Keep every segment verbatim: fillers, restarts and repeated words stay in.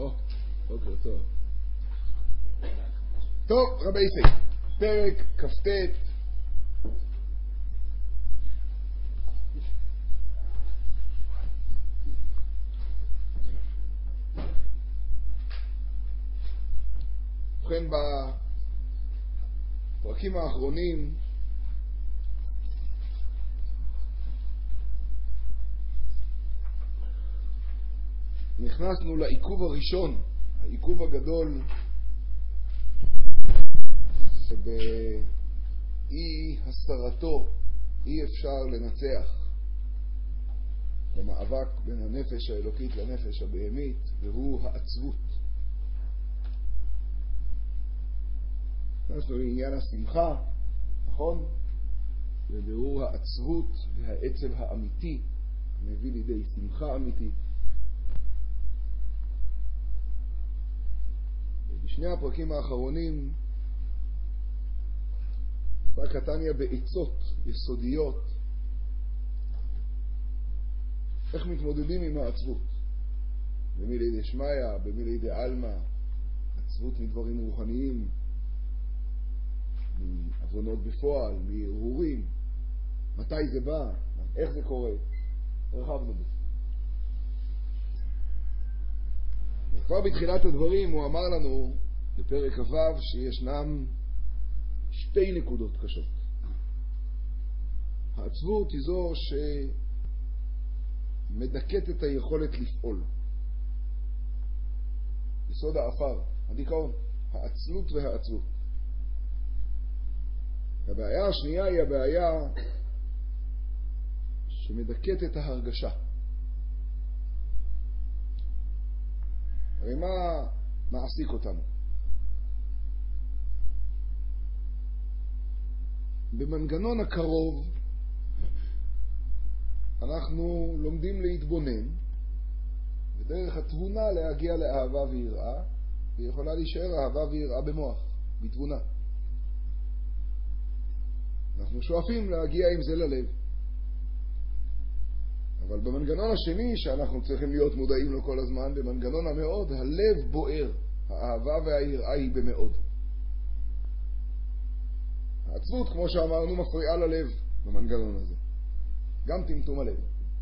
או, בוקר טוב. טוב, רבי סי, פרק כ"ט. ובכן, בפרקים האחרונים נכנסנו לעיכוב הראשון, העיכוב הגדול שבאי הסתרתו אי אפשר לנצח במאבק בין הנפש האלוקית לנפש הבהמית, והוא העצבות. נכנסנו לעניין השמחה, נכון? ובירור העצבות והעצב האמיתי מביא לידי שמחה אמיתית. בשני הפרקים האחרונים עסק התניא בעצות יסודיות איך מתמודדים עם העצבות, במי לידי שמיה, במי לידי אלמה, עצבות מדברים רוחניים, מעוונות בפועל, מהרהורים, מתי זה בא, איך זה קורה, הרחבנו בזה. כבר בתחילת הדברים הוא אמר לנו בפרק כ"ו שישנם שתי נקודות קשות. העצבות היא זו שמדכאת את היכולת לפעול. יסוד האפר, הדיכאון, העצלות והעצבות. הבעיה השנייה היא הבעיה שמדכאת את ההרגשה. הרי מה מעסיק אותנו? במנגנון הקרוב אנחנו לומדים להתבונן, ודרך התבונה להגיע לאהבה ויראה, ויכולה להישאר אהבה ויראה במוח, בתבונה. אנחנו שואפים להגיע עם זה ללב. אבל במנגנון השני שאנחנו צריכים להיות מודעים לו כל הזמן, במנגנון המאוד, הלב בוער, האהבה והיראה היא במאוד. העצבות, כמו שאמרנו, מפריעה ללב במנגנון הזה. גם טמטום הלב.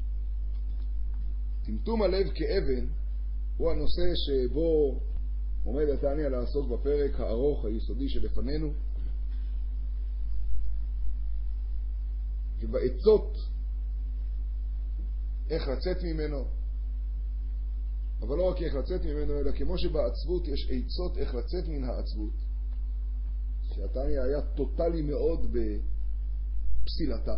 טמטום הלב כאבן הוא הנושא שבו עומד התניא לעסוק בפרק הארוך היסודי שלפנינו. ובעצות איך לצאת ממנו, אבל לא רק איך לצאת ממנו, אלא כמו שבעצבות יש עצות איך לצאת מן העצבות, שהתניא היה טוטלי מאוד בפסילתה.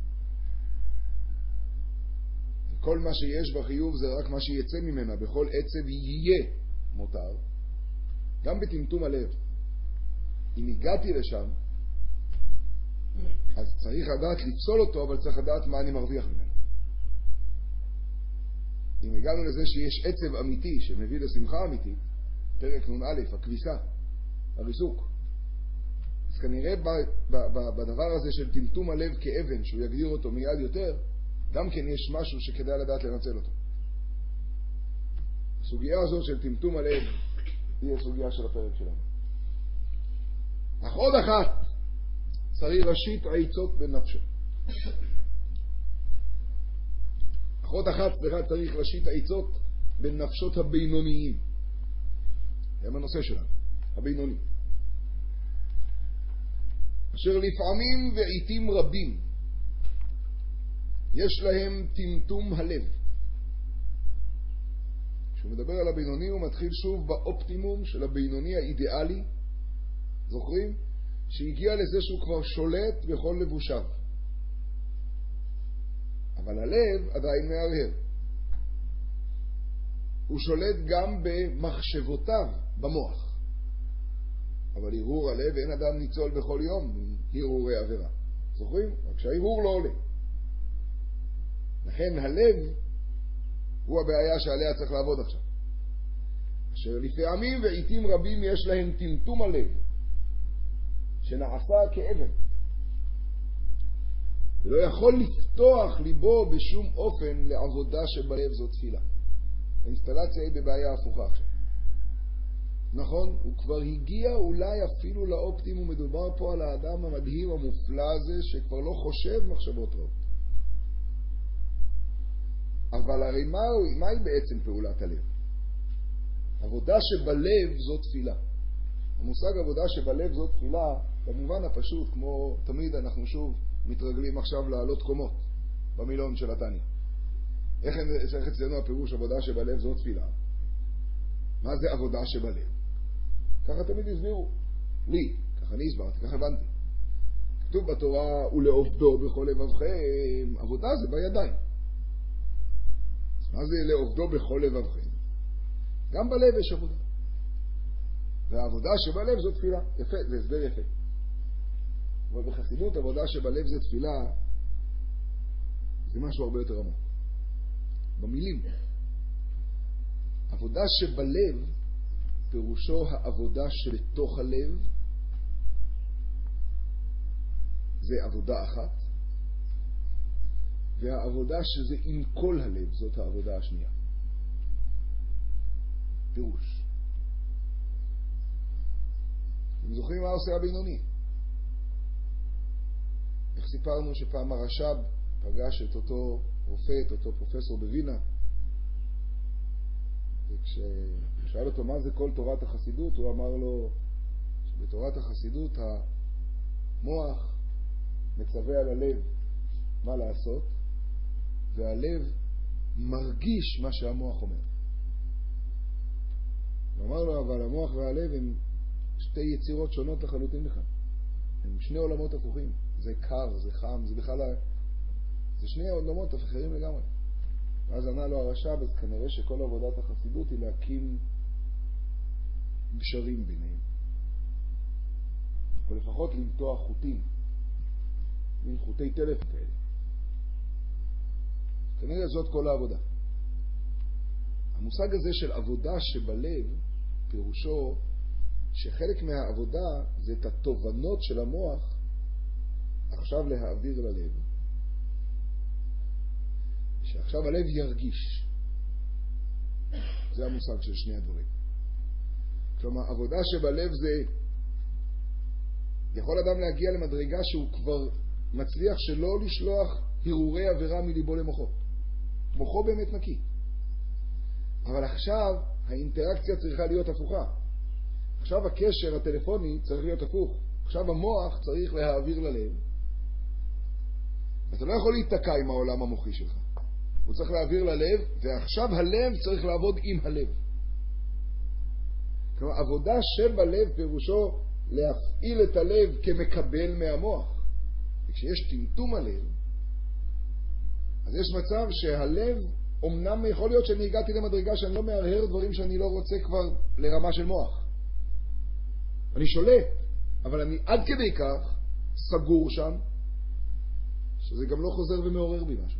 כל מה שיש בחיוב זה רק מה שיצא ממנה, בכל עצב יהיה מותר. גם בטמטום הלב, אם הגעתי לשם, אז צריך לדעת לפסול אותו, אבל צריך לדעת מה אני מרוויח ממנו. אם הגענו לזה שיש עצב אמיתי שמביא לשמחה אמיתית, פרק נון א', הכביסה, הריסוק, אז כנראה בדבר הזה של טמטום הלב כאבן, שהוא יגדיר אותו מיד יותר, גם כן יש משהו שכדאי לדעת לנצל אותו. הסוגיה הזאת של טמטום הלב היא הסוגיה של הפרק שלנו. אך עוד אחת, צריך ראשית העצות בנפשו. אחות אחת צריך ראשית העצות בנפשות הבינוניים. הם הנושא שלנו, הבינוני. אשר לפעמים ועיתים רבים יש להם טמטום הלב. כשהוא מדבר על הבינוני הוא מתחיל שוב באופטימום של הבינוני האידיאלי. זוכרים? שהגיע לזה שהוא כבר שולט בכל לבושיו. אבל הלב עדיין מהרהר. הוא שולט גם במחשבותיו במוח. אבל הרהור הלב אין אדם ניצול בכל יום מהרהורי עבירה. זוכרים? רק שההרהור לא עולה. לכן הלב הוא הבעיה שעליה צריך לעבוד עכשיו. אשר לפעמים ועיתים רבים יש להם טמטום הלב, שנעשה כאבן. ולא יכול לפתוח ליבו בשום אופן לעבודה שבלב זו תפילה. האינסטלציה היא בבעיה הפוכה עכשיו. נכון? הוא כבר הגיע אולי אפילו לאופטימום. מדובר פה על האדם המדהים המופלא הזה שכבר לא חושב מחשבות רעות. אבל הרי מה, מהי בעצם פעולת הלב? עבודה שבלב זו תפילה. המושג עבודה שבלב זו תפילה, במובן הפשוט, כמו תמיד אנחנו שוב מתרגלים עכשיו לעלות קומות במילון של התניא. איך, איך אצלנו הפירוש עבודה שבלב זו תפילה? מה זה עבודה שבלב? ככה תמיד הסבירו. לי, ככה אני הסברתי, ככה הבנתי. כתוב בתורה, ולעובדו בכל לבבכם, עבודה זה בידיים. מה זה לעובדו בכל לבבכם? גם בלב יש עבודה. והעבודה שבלב זו תפילה. יפה, זה הסבר יפה. אבל בחסידות עבודה שבלב זה תפילה, זה משהו הרבה יותר עמוק. במילים. עבודה שבלב, פירושו העבודה שבתוך הלב, זה עבודה אחת. והעבודה שזה עם כל הלב, זאת העבודה השנייה. פירוש. אתם זוכרים מה עושה הבינוני? איך סיפרנו שפעם הרש"ב פגש את אותו רופא, את אותו פרופסור בווינה, וכששאל אותו מה זה כל תורת החסידות, הוא אמר לו שבתורת החסידות המוח מצווה על הלב מה לעשות, והלב מרגיש מה שהמוח אומר. הוא אמר לו, אבל המוח והלב הם שתי יצירות שונות לחלוטין לכאן. הם שני עולמות הפוכים. זה קר, זה חם, זה בכלל... זה שני עולמות אחרים לגמרי. ואז ענה לו הרש"ב, אז כנראה שכל עבודת החסידות היא להקים גשרים ביניהם. או לפחות למתוח חוטים. מין חוטי טלפון כאלה. כנראה זאת כל העבודה. המושג הזה של עבודה שבלב, פירושו שחלק מהעבודה זה את התובנות של המוח עכשיו להעביר ללב. שעכשיו הלב ירגיש. זה המושג של שני הדברים. כלומר, עבודה שבלב זה, יכול אדם להגיע למדרגה שהוא כבר מצליח שלא לשלוח הרהורי עבירה מליבו למוחו. מוחו באמת נקי. אבל עכשיו האינטראקציה צריכה להיות הפוכה. עכשיו הקשר הטלפוני צריך להיות הפוך. עכשיו המוח צריך להעביר ללב. אתה לא יכול להתקע עם העולם המוחי שלך. הוא צריך להעביר ללב, ועכשיו הלב צריך לעבוד עם הלב. כלומר, עבודה שבלב פירושו להפעיל את הלב כמקבל מהמוח. וכשיש טמטום הלב, אז יש מצב שהלב, אמנם יכול להיות שאני הגעתי למדרגה שאני לא מהרהר דברים שאני לא רוצה כבר לרמה של מוח. אני שולט, אבל אני עד כדי כך סגור שם, שזה גם לא חוזר ומעורר בי משהו.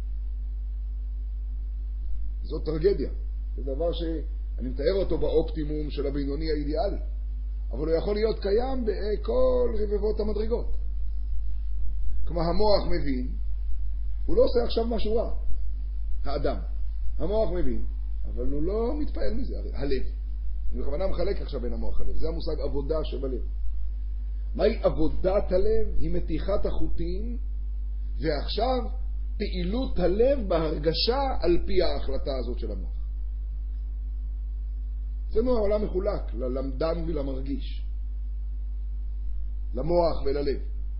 זאת טרגדיה. זה דבר שאני מתאר אותו באופטימום של הבינוני האידיאלי. אבל הוא יכול להיות קיים בכל רבבות המדרגות. כלומר, המוח מבין, הוא לא עושה עכשיו משהו רע. האדם. המוח מבין, אבל הוא לא מתפעל מזה. הלב. אני בכוונה מחלק עכשיו בין המוח הלב. זה המושג עבודה שבלב. מהי עבודת הלב? היא מתיחת החוטים, ועכשיו פעילות הלב בהרגשה על פי ההחלטה הזאת של המוח. אצלנו העולם מחולק ללמדן ולמרגיש, למוח וללב.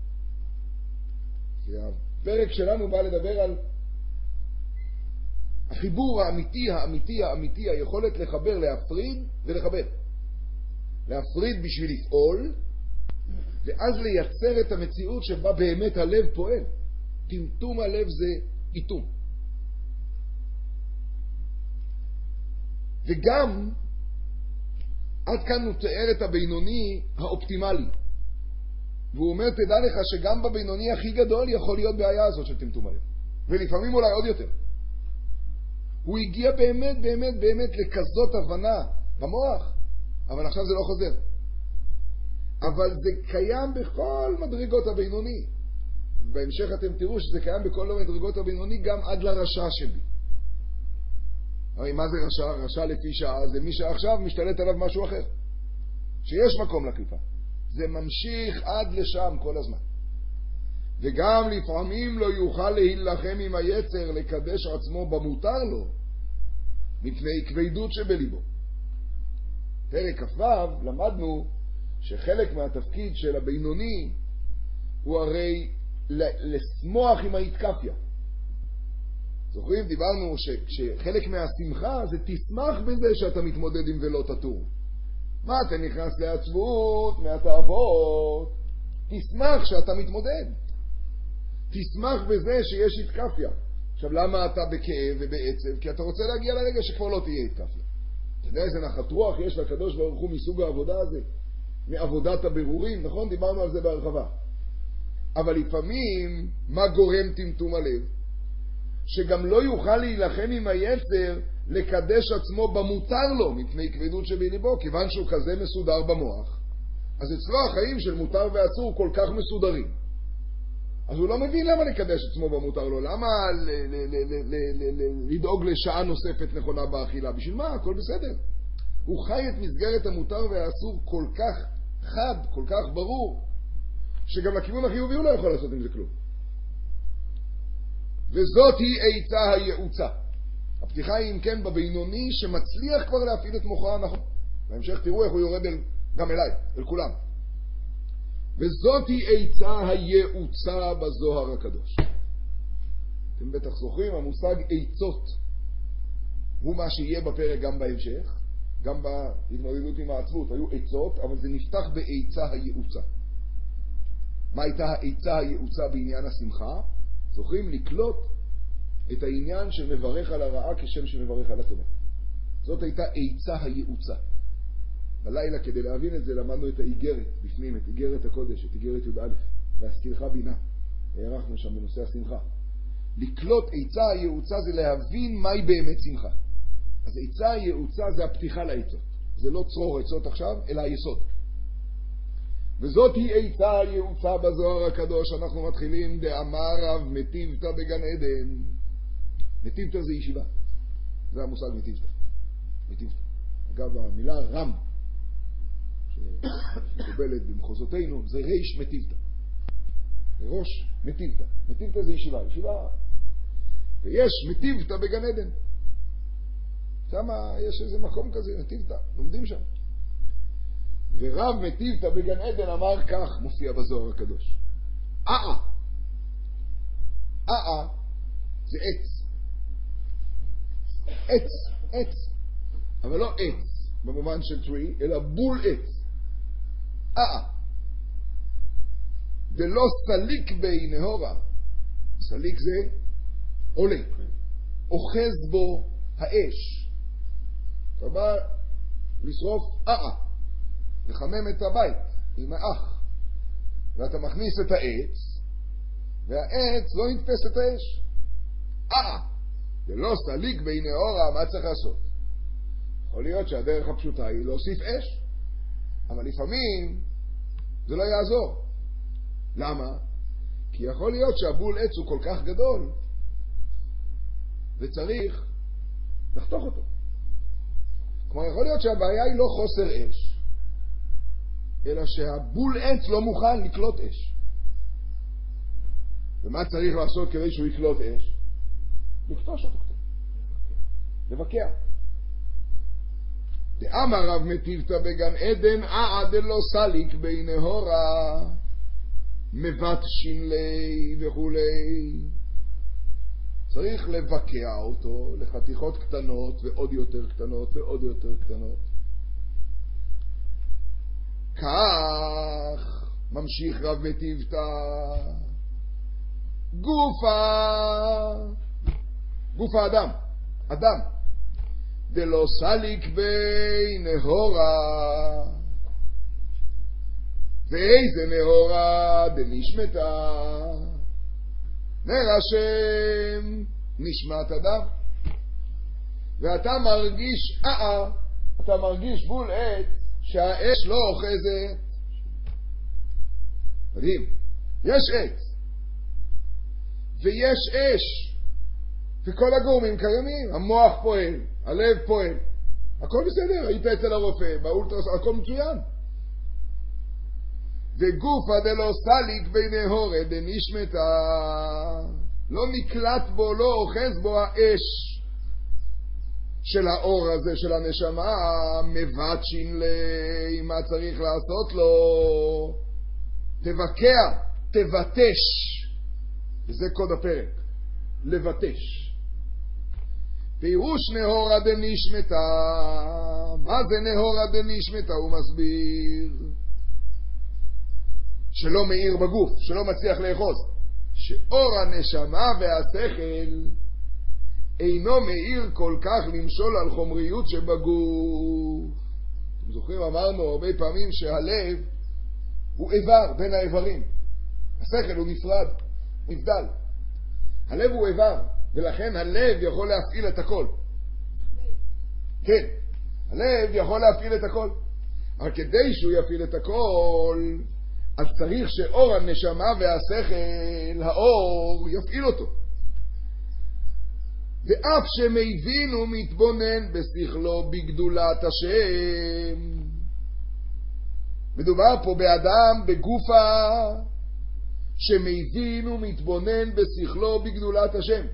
הפרק שלנו בא לדבר על החיבור האמיתי, האמיתי, האמיתי, היכולת לחבר, להפריד ולחבר. להפריד בשביל לפעול, ואז לייצר את המציאות שבה באמת הלב פועל. טמטום הלב זה איתום. וגם, עד כאן הוא תיאר את הבינוני האופטימלי. והוא אומר, תדע לך שגם בבינוני הכי גדול יכול להיות בעיה הזאת של טמטום הלב. ולפעמים אולי עוד יותר. הוא הגיע באמת, באמת, באמת לכזאת הבנה במוח, אבל עכשיו זה לא חוזר. אבל זה קיים בכל מדרגות הבינוני. בהמשך אתם תראו שזה קיים בכל המדרגות הבינוני, גם עד לרשע שבי. הרי מה זה רשע? רשע לפי שעה זה מי שעכשיו משתלט עליו משהו אחר. שיש מקום לקליפה. זה ממשיך עד לשם כל הזמן. וגם לפעמים לא יוכל להילחם עם היצר לקדש עצמו במותר לו, מפני כבדות שבליבו. פרק כ"ו למדנו שחלק מהתפקיד של הבינוני הוא הרי לשמוח עם ההתקפיה. זוכרים? דיברנו שחלק מהשמחה זה תשמח בזה שאתה מתמודד עם ולא תטור. מה אתה נכנס לעצבות, מהתאוות? תשמח שאתה מתמודד. תשמח בזה שיש התקפיה. עכשיו למה אתה בכאב ובעצב? כי אתה רוצה להגיע לרגע שכבר לא תהיה התקפיה. אתה יודע איזה נחת רוח יש לקדוש ברוך הוא מסוג העבודה הזה? מעבודת הבירורים, נכון? דיברנו על זה בהרחבה. אבל לפעמים, מה גורם טמטום הלב? שגם לא יוכל להילחם עם היצר לקדש עצמו במותר לו, מפני כבדות שבליבו, כיוון שהוא כזה מסודר במוח. אז אצלו החיים של מותר ואסור כל כך מסודרים. אז הוא לא מבין למה לקדש עצמו במותר לו, למה לדאוג לשעה נוספת נכונה באכילה, בשביל מה? הכל בסדר. הוא חי את מסגרת המותר והאסור כל כך חד, כל כך ברור, שגם לכיוון החיובי הוא לא יכול לעשות עם זה כלום. וזאת היא עצה הייעוצה. הפתיחה היא אם כן בבינוני שמצליח כבר להפעיל את מוחו הנכון. בהמשך תראו איך הוא יורד אל, גם אליי, אל כולם. וזאת היא עצה הייעוצה בזוהר הקדוש. אתם בטח זוכרים, המושג עצות הוא מה שיהיה בפרק גם בהמשך, גם בהתמודדות עם העצבות. היו עצות, אבל זה נפתח בעצה הייעוצה. מה הייתה העצה הייעוצה בעניין השמחה? זוכרים? לקלוט את העניין של מברך על הרעה כשם שמברך על הטובה. זאת הייתה עצה הייעוצה. בלילה כדי להבין את זה למדנו את האיגרת בפנים, את איגרת הקודש, את איגרת י"א, להזכירך בינה. הערכנו שם בנושא השמחה. לקלוט עצה הייעוצה זה להבין מהי באמת שמחה. אז עצה הייעוצה זה הפתיחה לעצות. זה לא צרור עצות עכשיו, אלא היסוד. וזאת היא עצה הייעוצה בזוהר הקדוש. אנחנו מתחילים דאמר רב מטיבתא בגן עדן. מטיבתא זה ישיבה. זה המושג מטיבתא. מטיבתא. אגב, המילה רם, שמקובלת במחוזותינו, זה ריש מטיבתא. ראש מטיבתא. מטיבתא זה ישיבה. ישיבה. ויש מטיבתא בגן עדן. שם יש איזה מקום כזה, מטיבתא. לומדים שם. ורב מטיבתא בגן עדן אמר כך, מופיע בזוהר הקדוש. אה, אה, זה עץ. עץ, עץ. אבל לא עץ במובן של טרי, אלא בול עץ. אה. דלא סליק בי נהורה. סליק זה עולה. אוחז בו האש. אתה בא לשרוף אה. לחמם את הבית עם האח. ואתה מכניס את העץ, והעץ לא יתפס את האש. אה. דלא סליק בי נהורה, מה צריך לעשות? יכול להיות שהדרך הפשוטה היא להוסיף אש, אבל לפעמים זה לא יעזור. למה? כי יכול להיות שהבול עץ הוא כל כך גדול וצריך לחתוך אותו. כלומר, יכול להיות שהבעיה היא לא חוסר אש, אלא שהבול עץ לא מוכן לקלוט אש. ומה צריך לעשות כדי שהוא יקלוט אש? לקטוש אותו קצת. לבקע. דאמר רב מטיבתא בגן עדן אה דלא סליק בי נהורה מבט שינלי וכולי. צריך לבקע אותו לחתיכות קטנות ועוד יותר קטנות ועוד יותר קטנות. כך ממשיך רב מטיבתא גופה גוף האדם, אדם דלא סליק בי נהורה. ואיזה נהורה דנשמתה? נר השם נשמת אדם. ואתה מרגיש אה, אתה מרגיש בול עץ שהאש לא אוחזת. מדהים. יש עץ ויש אש וכל הגורמים קיימים, המוח פועל, הלב פועל, הכל בסדר, היית אצל הרופא, באולטרס, הכל מצוין. וגופה דלא סליק בנהורה דנשמתה, לא נקלט בו, לא אוחז בו האש של האור הזה של הנשמה, מבטשין לי, מה צריך לעשות לו? תבקע, תבטש, וזה קוד הפרק, לבטש. פירוש נהורה דנשמתה, מה זה נהורה דנשמתה? הוא מסביר שלא מאיר בגוף, שלא מצליח לאחוז, שאור הנשמה והשכל אינו מאיר כל כך למשול על חומריות שבגוף. אתם זוכרים, אמרנו הרבה פעמים שהלב הוא איבר בין האיברים, השכל הוא נפרד, נבדל. הלב הוא איבר, ולכן הלב יכול להפעיל את הכל. כן, הלב יכול להפעיל את הכל, אבל כדי שהוא יפעיל את הכל, אז צריך שאור הנשמה והשכל, האור, יפעיל אותו. ואף שמבין ומתבונן בשכלו בגדולת השם. מדובר פה באדם בגופה שמבין ומתבונן בשכלו בגדולת השם.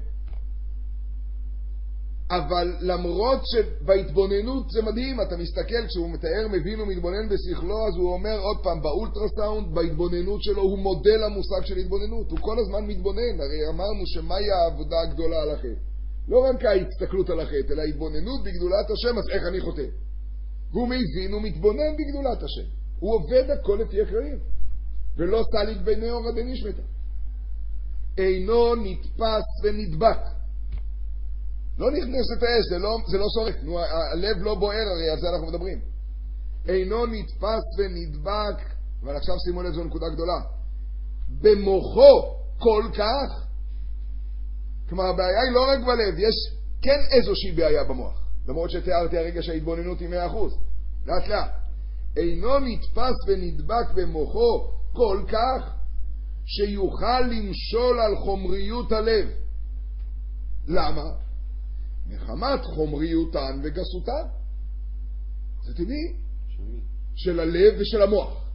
אבל למרות שבהתבוננות זה מדהים, אתה מסתכל, כשהוא מתאר מבין ומתבונן בשכלו, אז הוא אומר עוד פעם, באולטרסאונד, בהתבוננות שלו, הוא מודל המושג של התבוננות, הוא כל הזמן מתבונן. הרי אמרנו שמהי העבודה הגדולה על החטא? לא רק ההסתכלות על החטא, אלא ההתבוננות בגדולת השם, אז איך אני חוטא? והוא מבין ומתבונן בגדולת השם. הוא עובד הכל לפי הכללים, ולא סליק בנהורה דנשמתה. אינו נתפס ונדבק. לא נכנסת האש, זה לא, זה לא שורק, נו, הלב לא בוער, הרי על זה אנחנו מדברים. אינו נתפס ונדבק, אבל עכשיו שימו לב, זו נקודה גדולה. במוחו כל כך, כלומר הבעיה היא לא רק בלב, יש כן איזושהי בעיה במוח, למרות שתיארתי הרגע שההתבוננות היא מאה אחוז, לאט לאט. אינו נתפס ונדבק במוחו כל כך, שיוכל למשול על חומריות הלב. למה? מחמת חומריותן וגסותן. זה טבעי. של הלב ושל המוח.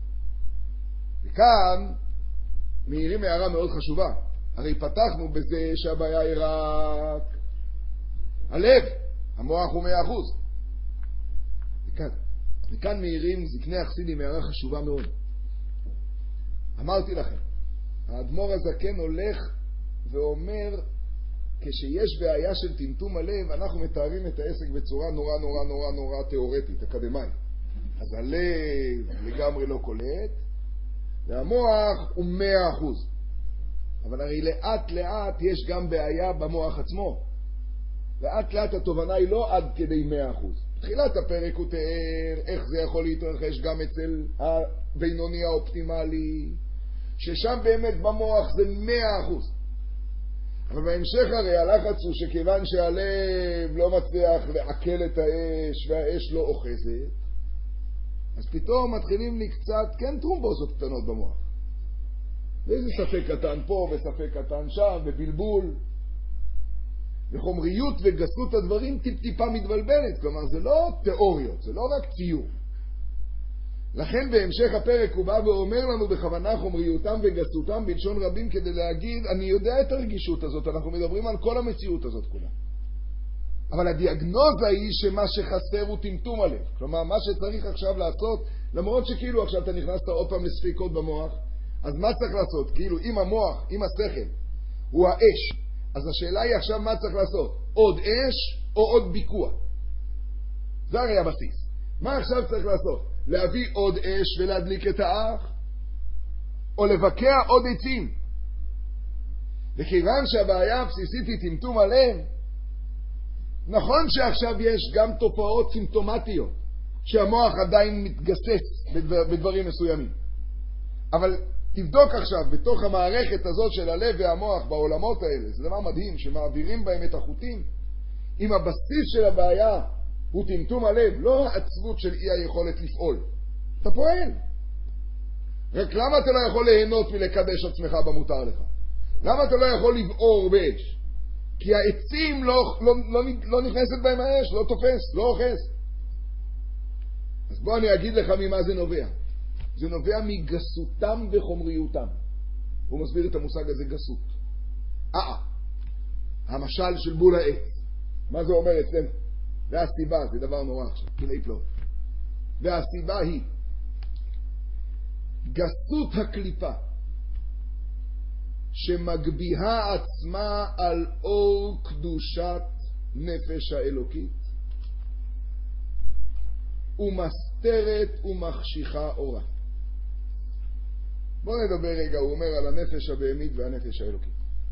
וכאן מעירים הערה מאוד חשובה. הרי פתחנו בזה שהבעיה היא רק הלב. המוח הוא מאה אחוז. וכאן, וכאן מעירים זקני החסידים הערה חשובה מאוד. אמרתי לכם, האדמו"ר הזקן הולך ואומר, כשיש בעיה של טמטום הלב, אנחנו מתארים את העסק בצורה נורא נורא נורא נורא תיאורטית, אקדמית. אז הלב לגמרי לא קולט, והמוח הוא מאה אחוז. אבל הרי לאט לאט יש גם בעיה במוח עצמו. לאט לאט התובנה היא לא עד כדי מאה אחוז. בתחילת הפרק הוא תיאר איך זה יכול להתרחש גם אצל הבינוני האופטימלי, ששם באמת במוח זה מאה אחוז. אבל בהמשך הרי הלחץ הוא שכיוון שהלב לא מצליח לעכל את האש והאש לא אוחזת, אז פתאום מתחילים לי קצת, כן, טרומבוזות קטנות במוח. ואיזה ספק קטן פה וספק קטן שם ובלבול. וחומריות וגסות הדברים טיפ-טיפה מתבלבלת, כלומר זה לא תיאוריות, זה לא רק ציור. לכן בהמשך הפרק הוא בא ואומר לנו בכוונה חומריותם וגסותם בלשון רבים, כדי להגיד, אני יודע את הרגישות הזאת, אנחנו מדברים על כל המציאות הזאת כולה. אבל הדיאגנוזה היא שמה שחסר הוא טמטום הלב. כלומר, מה שצריך עכשיו לעשות, למרות שכאילו עכשיו אתה נכנסת עוד פעם לספיקות במוח, אז מה צריך לעשות? כאילו אם המוח, אם השכל הוא האש, אז השאלה היא עכשיו מה צריך לעשות? עוד אש או עוד ביקוע? זה הרי הבסיס. מה עכשיו צריך לעשות? להביא עוד אש ולהדליק את האח? או לבקע עוד עצים? וכיוון שהבעיה הבסיסית היא טמטום הלב, נכון שעכשיו יש גם תופעות סימפטומטיות, שהמוח עדיין מתגסס בדבר, בדברים מסוימים. אבל תבדוק עכשיו בתוך המערכת הזאת של הלב והמוח בעולמות האלה, זה דבר מדהים שמעבירים בהם את החוטים, אם הבסיס של הבעיה הוא טמטום הלב, לא העצבות של אי היכולת לפעול. אתה פועל. רק למה אתה לא יכול ליהנות מלקדש עצמך במותר לך? למה אתה לא יכול לבעור באש? כי העצים לא, לא, לא, לא נכנסת בהם האש, לא תופס, לא אוחז. אז בוא אני אגיד לך ממה זה נובע. זה נובע מגסותם וחומריותם. הוא מסביר את המושג הזה גסות. אה, המשל של בול העץ. מה זה אומר אצלנו? והסיבה, זה דבר נורא עכשיו, כלי פלאות. והסיבה היא גסות הקליפה שמגביהה עצמה על אור קדושת נפש האלוקית ומסתרת ומחשיכה אורה. בואו נדבר רגע, הוא אומר על הנפש הבהמית והנפש האלוקית.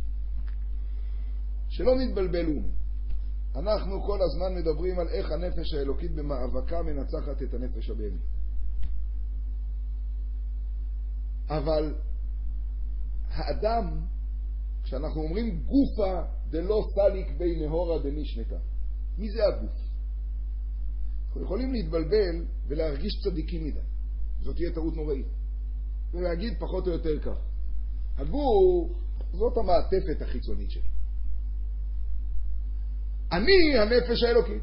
שלא נתבלבלו. אנחנו כל הזמן מדברים על איך הנפש האלוקית במאבקה מנצחת את הנפש הבהמית. אבל האדם, כשאנחנו אומרים גופה דלא סליק בי נהורה דמשנתה, מי זה הגוף? אנחנו יכולים להתבלבל ולהרגיש צדיקים מדי. זאת תהיה טעות נוראית. ולהגיד פחות או יותר כך. הגוף, זאת המעטפת החיצונית שלי. אני הנפש האלוקית.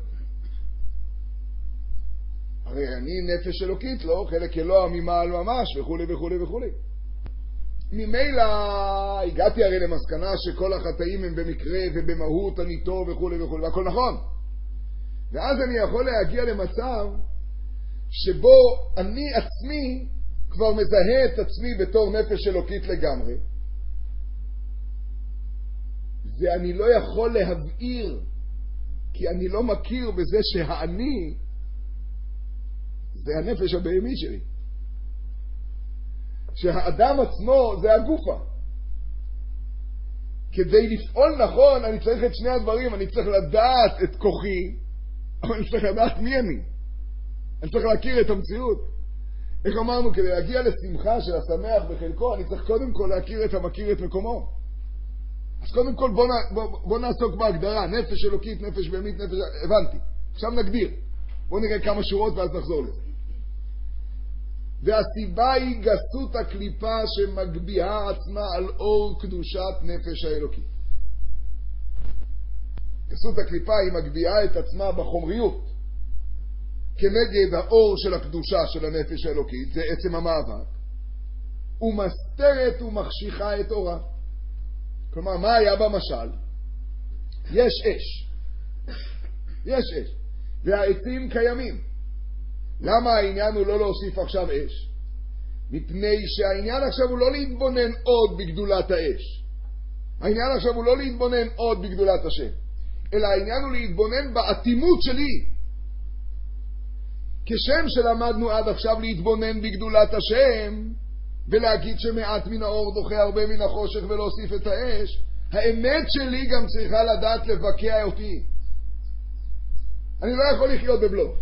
הרי אני נפש אלוקית, לא? חלק אלוה ממעל ממש, וכו' וכו' וכו'. ממילא הגעתי הרי למסקנה שכל החטאים הם במקרה ובמהות אני טוב וכו' וכו', והכל נכון. ואז אני יכול להגיע למצב שבו אני עצמי כבר מזהה את עצמי בתור נפש אלוקית לגמרי. ואני לא יכול להבעיר, כי אני לא מכיר בזה שהאני זה הנפש הבהמי שלי. שהאדם עצמו זה הגופה. כדי לפעול נכון אני צריך את שני הדברים. אני צריך לדעת את כוחי, אבל אני צריך לדעת מי אני. אני צריך להכיר את המציאות. איך אמרנו, כדי להגיע לשמחה של השמח בחלקו, אני צריך קודם כל להכיר את המכיר את מקומו. אז קודם כל בוא, בוא, בוא נעסוק בהגדרה. נפש אלוקית, נפש בהמית, נפש... הבנתי. עכשיו נגדיר. בוא נראה כמה שורות ואז נחזור לזה. והסיבה היא גסות הקליפה שמגביהה עצמה על אור קדושת נפש האלוקית. גסות הקליפה היא מגביהה את עצמה בחומריות כנגד האור של הקדושה של הנפש האלוקית, זה עצם המאבק, ומסתרת ומחשיכה את אורה. כלומר, מה היה במשל? יש אש. יש אש. והעצים קיימים. למה העניין הוא לא להוסיף עכשיו אש? מפני שהעניין עכשיו הוא לא להתבונן עוד בגדולת האש. העניין עכשיו הוא לא להתבונן עוד בגדולת השם. אלא העניין הוא להתבונן באטימות שלי. כשם שלמדנו עד עכשיו להתבונן בגדולת השם, ולהגיד שמעט מן האור דוחה הרבה מן החושך ולהוסיף את האש, האמת שלי גם צריכה לדעת לבקע אותי. אני לא יכול לחיות בבלוף.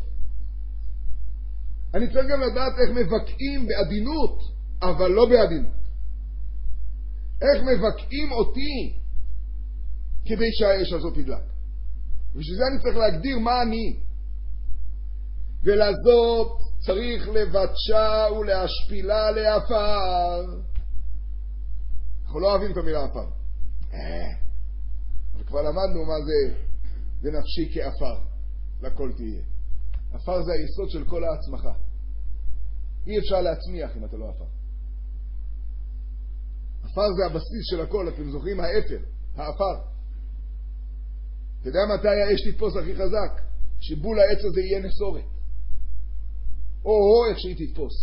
אני צריך גם לדעת איך מבקעים בעדינות, אבל לא בעדינות. איך מבקעים אותי כדי שהאש הזאת תדלק. ובשביל זה אני צריך להגדיר מה אני. ולזאת צריך לבטשה ולהשפילה לעפר. אנחנו לא אוהבים את המילה עפר. אבל כבר למדנו מה זה, זה נפשי כעפר. לכל תהיה. עפר זה היסוד של כל העצמך. אי אפשר להצמיח אם אתה לא עפר. עפר זה הבסיס של הכל. אתם זוכרים האפר, העפר. אתה יודע מתי האש תתפוס הכי חזק? שבול העץ הזה יהיה נסורת. או או איך שהיא תתפוס.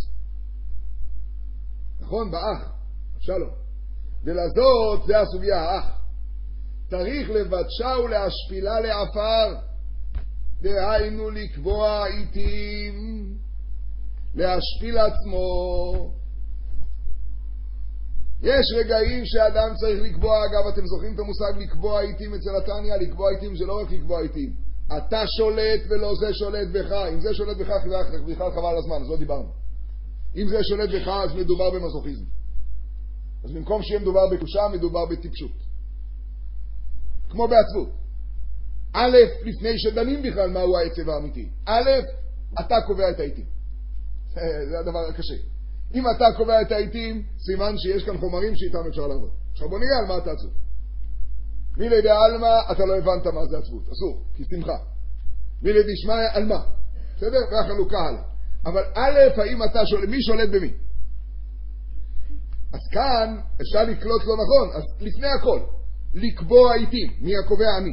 נכון? באח. שלום. ולזאת זה הסוגיה האח. צריך לבטשה ולהשפילה לעפר. דהיינו לקבוע עיתים, להשפיל עצמו. יש רגעים שאדם צריך לקבוע, אגב אתם זוכרים את המושג לקבוע עיתים אצל התניא? לקבוע עיתים זה לא רק לקבוע עיתים. אתה שולט ולא זה שולט בך. אם זה שולט בך, בכלל חבל הזמן, אז לא דיברנו. אם זה שולט בך, אז מדובר במזוכיזם. אז במקום שיהיה מדובר בקושה, מדובר בטיפשות. כמו בעצבות. א', לפני שדנים בכלל מהו העצב האמיתי. א', אתה קובע את העיתים. זה הדבר הקשה. אם אתה קובע את העיתים, סימן שיש כאן חומרים שאיתם אפשר לעבוד. עכשיו בוא נראה על מה אתה עצוב. מילי דעלמא, אתה לא הבנת מה זה עצבות, אסור, כי שמחה. מילי דשמיא, על מה? בסדר? והחלוקה הלאה. אבל א', האם אתה שולט, מי שולט במי? אז כאן אפשר לקלוט לא נכון, אז לפני הכל, לקבוע עיתים, מי הקובע? אני.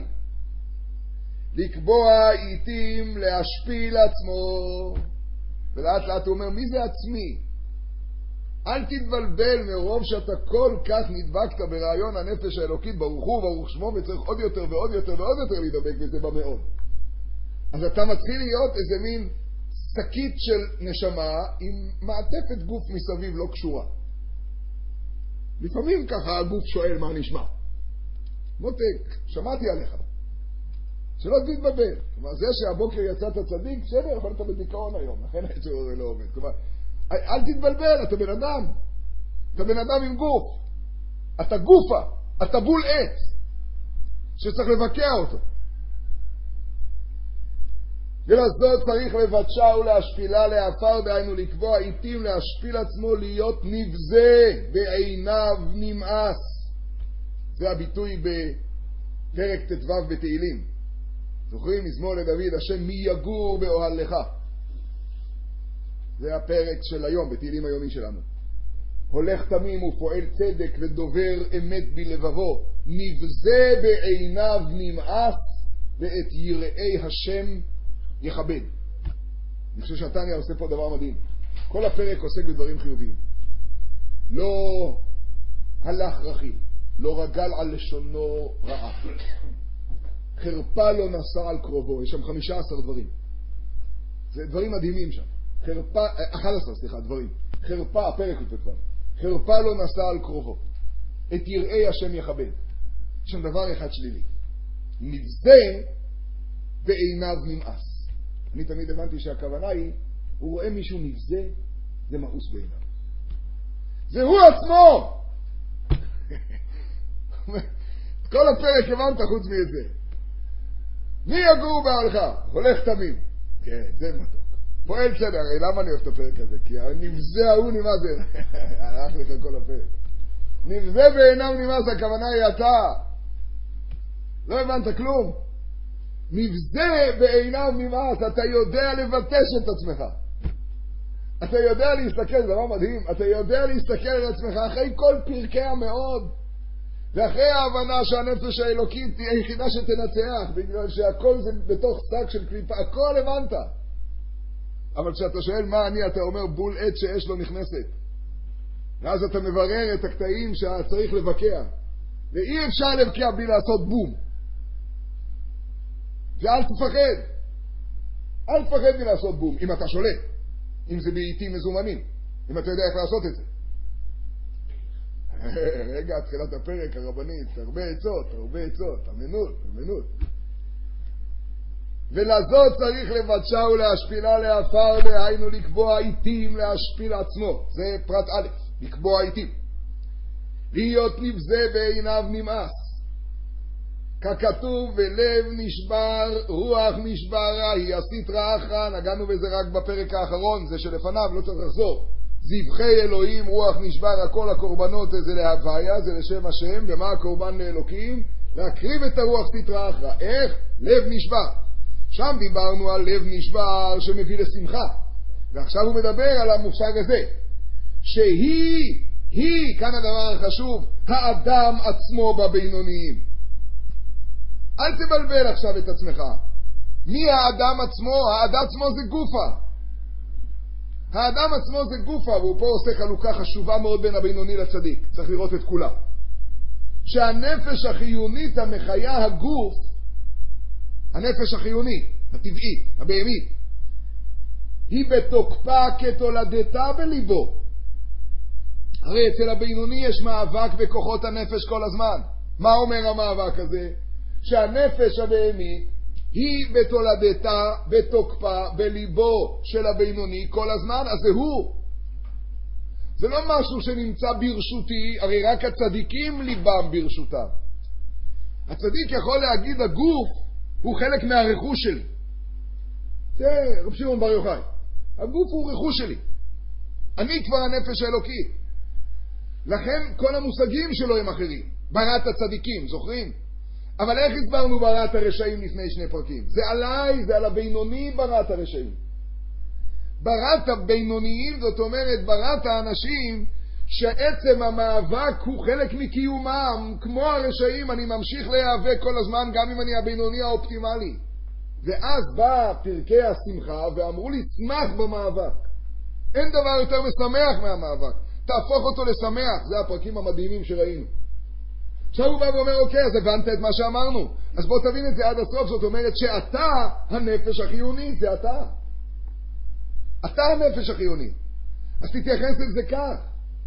לקבוע עיתים, להשפיל עצמו, ולאט לאט הוא אומר, מי זה עצמי? אל תתבלבל מרוב שאתה כל כך נדבקת ברעיון הנפש האלוקית, ברוך הוא, ברוך שמו, וצריך עוד יותר ועוד יותר ועוד יותר להידבק בזה במאוד. אז אתה מתחיל להיות איזה מין שקית של נשמה עם מעטפת גוף מסביב לא קשורה. לפעמים ככה הגוף שואל מה נשמע. מותק, שמעתי עליך. שלא תתבלבל. כלומר, זה שהבוקר יצאת צדיק, בסדר, אבל אתה בדיכאון היום, לכן זה לא עובד. כלומר, אל תתבלבל, אתה בן אדם. אתה בן אדם עם גוף. אתה גופה, אתה בול עץ, שצריך לבקע אותו. ולזאת צריך לבדשה ולהשפילה להפר, דהיינו לקבוע עיתים, להשפיל עצמו, להיות נבזה, בעיניו נמאס. זה הביטוי בפרק ט"ו בתהילים. זוכרים? מזמור לדוד, השם מי יגור באוהלך. זה הפרק של היום, בתהילים היומי שלנו. הולך תמים ופועל צדק ודובר אמת בלבבו, נבזה בעיניו נמאס, ואת יראי השם יכבד. אני חושב שהתניא עושה פה דבר מדהים. כל הפרק עוסק בדברים חיוביים. לא הלך רכיל, לא רגל על לשונו רעה. חרפה לא נשא על קרובו, יש שם חמישה עשר דברים. זה דברים מדהימים שם. חרפה, אחד עשר, סליחה, דברים. חרפה, הפרק הוא כבר. חרפה לא נשא על קרובו. את יראי השם יכבד. יש שם דבר אחד שלילי. נבזה בעיניו נמאס. אני תמיד הבנתי שהכוונה היא, הוא רואה מישהו נבזה, זה מאוס בעיניו. זה הוא עצמו! כל הפרק הבנת חוץ מזה. מי יגור באוהלך? הולך תמים. כן, זה מתוק. פועל צדק, הרי למה אני אוהב את הפרק הזה? כי הנבזה ההוא נמאס, הלך לך כל הפרק. נבזה בעיניו נמאס, הכוונה היא אתה. לא הבנת כלום. נבזה בעיניו נמאס, אתה יודע לבטש את עצמך. אתה יודע להסתכל, זה דבר מדהים, אתה יודע להסתכל על עצמך אחרי כל פרקי המאוד, ואחרי ההבנה שהנפש האלוקית היא היחידה שתנצח, בגלל שהכל זה בתוך שק של קליפה, הכל הבנת. אבל כשאתה שואל מה אני, אתה אומר בול עת שאש לא נכנסת. ואז אתה מברר את הקטעים שצריך לבקע. ואי אפשר לבקע בלי לעשות בום. ואל תפחד. אל תפחד מלעשות בום, אם אתה שולט. אם זה בעיתים מזומנים. אם אתה יודע איך לעשות את זה. רגע, תחילת הפרק הרבנית, הרבה עצות, הרבה עצות, אמינות, אמינות. ולזאת צריך לבדשה ולהשפילה להפר, דהיינו לקבוע עיתים להשפיל עצמו. זה פרט א', לקבוע עיתים. להיות נבזה בעיניו נמאס. ככתוב ולב נשבר, רוח נשברה, היא הסטרא אחרא, נגענו בזה רק בפרק האחרון, זה שלפניו, לא צריך לחזור. זבחי אלוהים, רוח נשבר, הכל הקורבנות זה להוויה, זה לשם השם, ומה הקורבן לאלוקים? להקריב את הרוח סטרא אחרא. איך? לב נשבר. שם דיברנו על לב נשבר שמביא לשמחה. ועכשיו הוא מדבר על המושג הזה. שהיא, היא, כאן הדבר החשוב, האדם עצמו בבינוניים. אל תבלבל עכשיו את עצמך. מי האדם עצמו? האדם עצמו זה גופה. האדם עצמו זה גופה, והוא פה עושה חלוקה חשובה מאוד בין הבינוני לצדיק. צריך לראות את כולם. שהנפש החיונית המחיה הגוף, הנפש החיונית, הטבעית, הבהמית, היא בתוקפה כתולדתה בליבו. הרי אצל הבינוני יש מאבק בכוחות הנפש כל הזמן. מה אומר המאבק הזה? שהנפש הבהמית היא בתולדתה, בתוקפה, בליבו של הבינוני כל הזמן, אז זה הוא. זה לא משהו שנמצא ברשותי, הרי רק הצדיקים ליבם ברשותם. הצדיק יכול להגיד, הגוף הוא חלק מהרכוש שלי. זה רב שמעון בר יוחאי. הגוף הוא רכוש שלי. אני כבר הנפש האלוקית. לכן כל המושגים שלו הם אחרים. בראת הצדיקים, זוכרים? אבל איך הסברנו בראת הרשעים לפני שני פרקים? זה עליי, זה על הבינוני בראת הרשעים. בראת הבינוניים, זאת אומרת בראת האנשים שעצם המאבק הוא חלק מקיומם, כמו הרשעים, אני ממשיך להיאבק כל הזמן גם אם אני הבינוני האופטימלי. ואז בא פרקי השמחה ואמרו לי, שמח במאבק. אין דבר יותר משמח מהמאבק. תהפוך אותו לשמח. זה הפרקים המדהימים שראינו. עכשיו הוא בא ואומר, אוקיי, אז הבנת את מה שאמרנו. אז בוא תבין את זה עד הסוף. זאת אומרת שאתה הנפש החיוני, זה אתה. אתה הנפש החיוני. אז תתייחס לזה כך.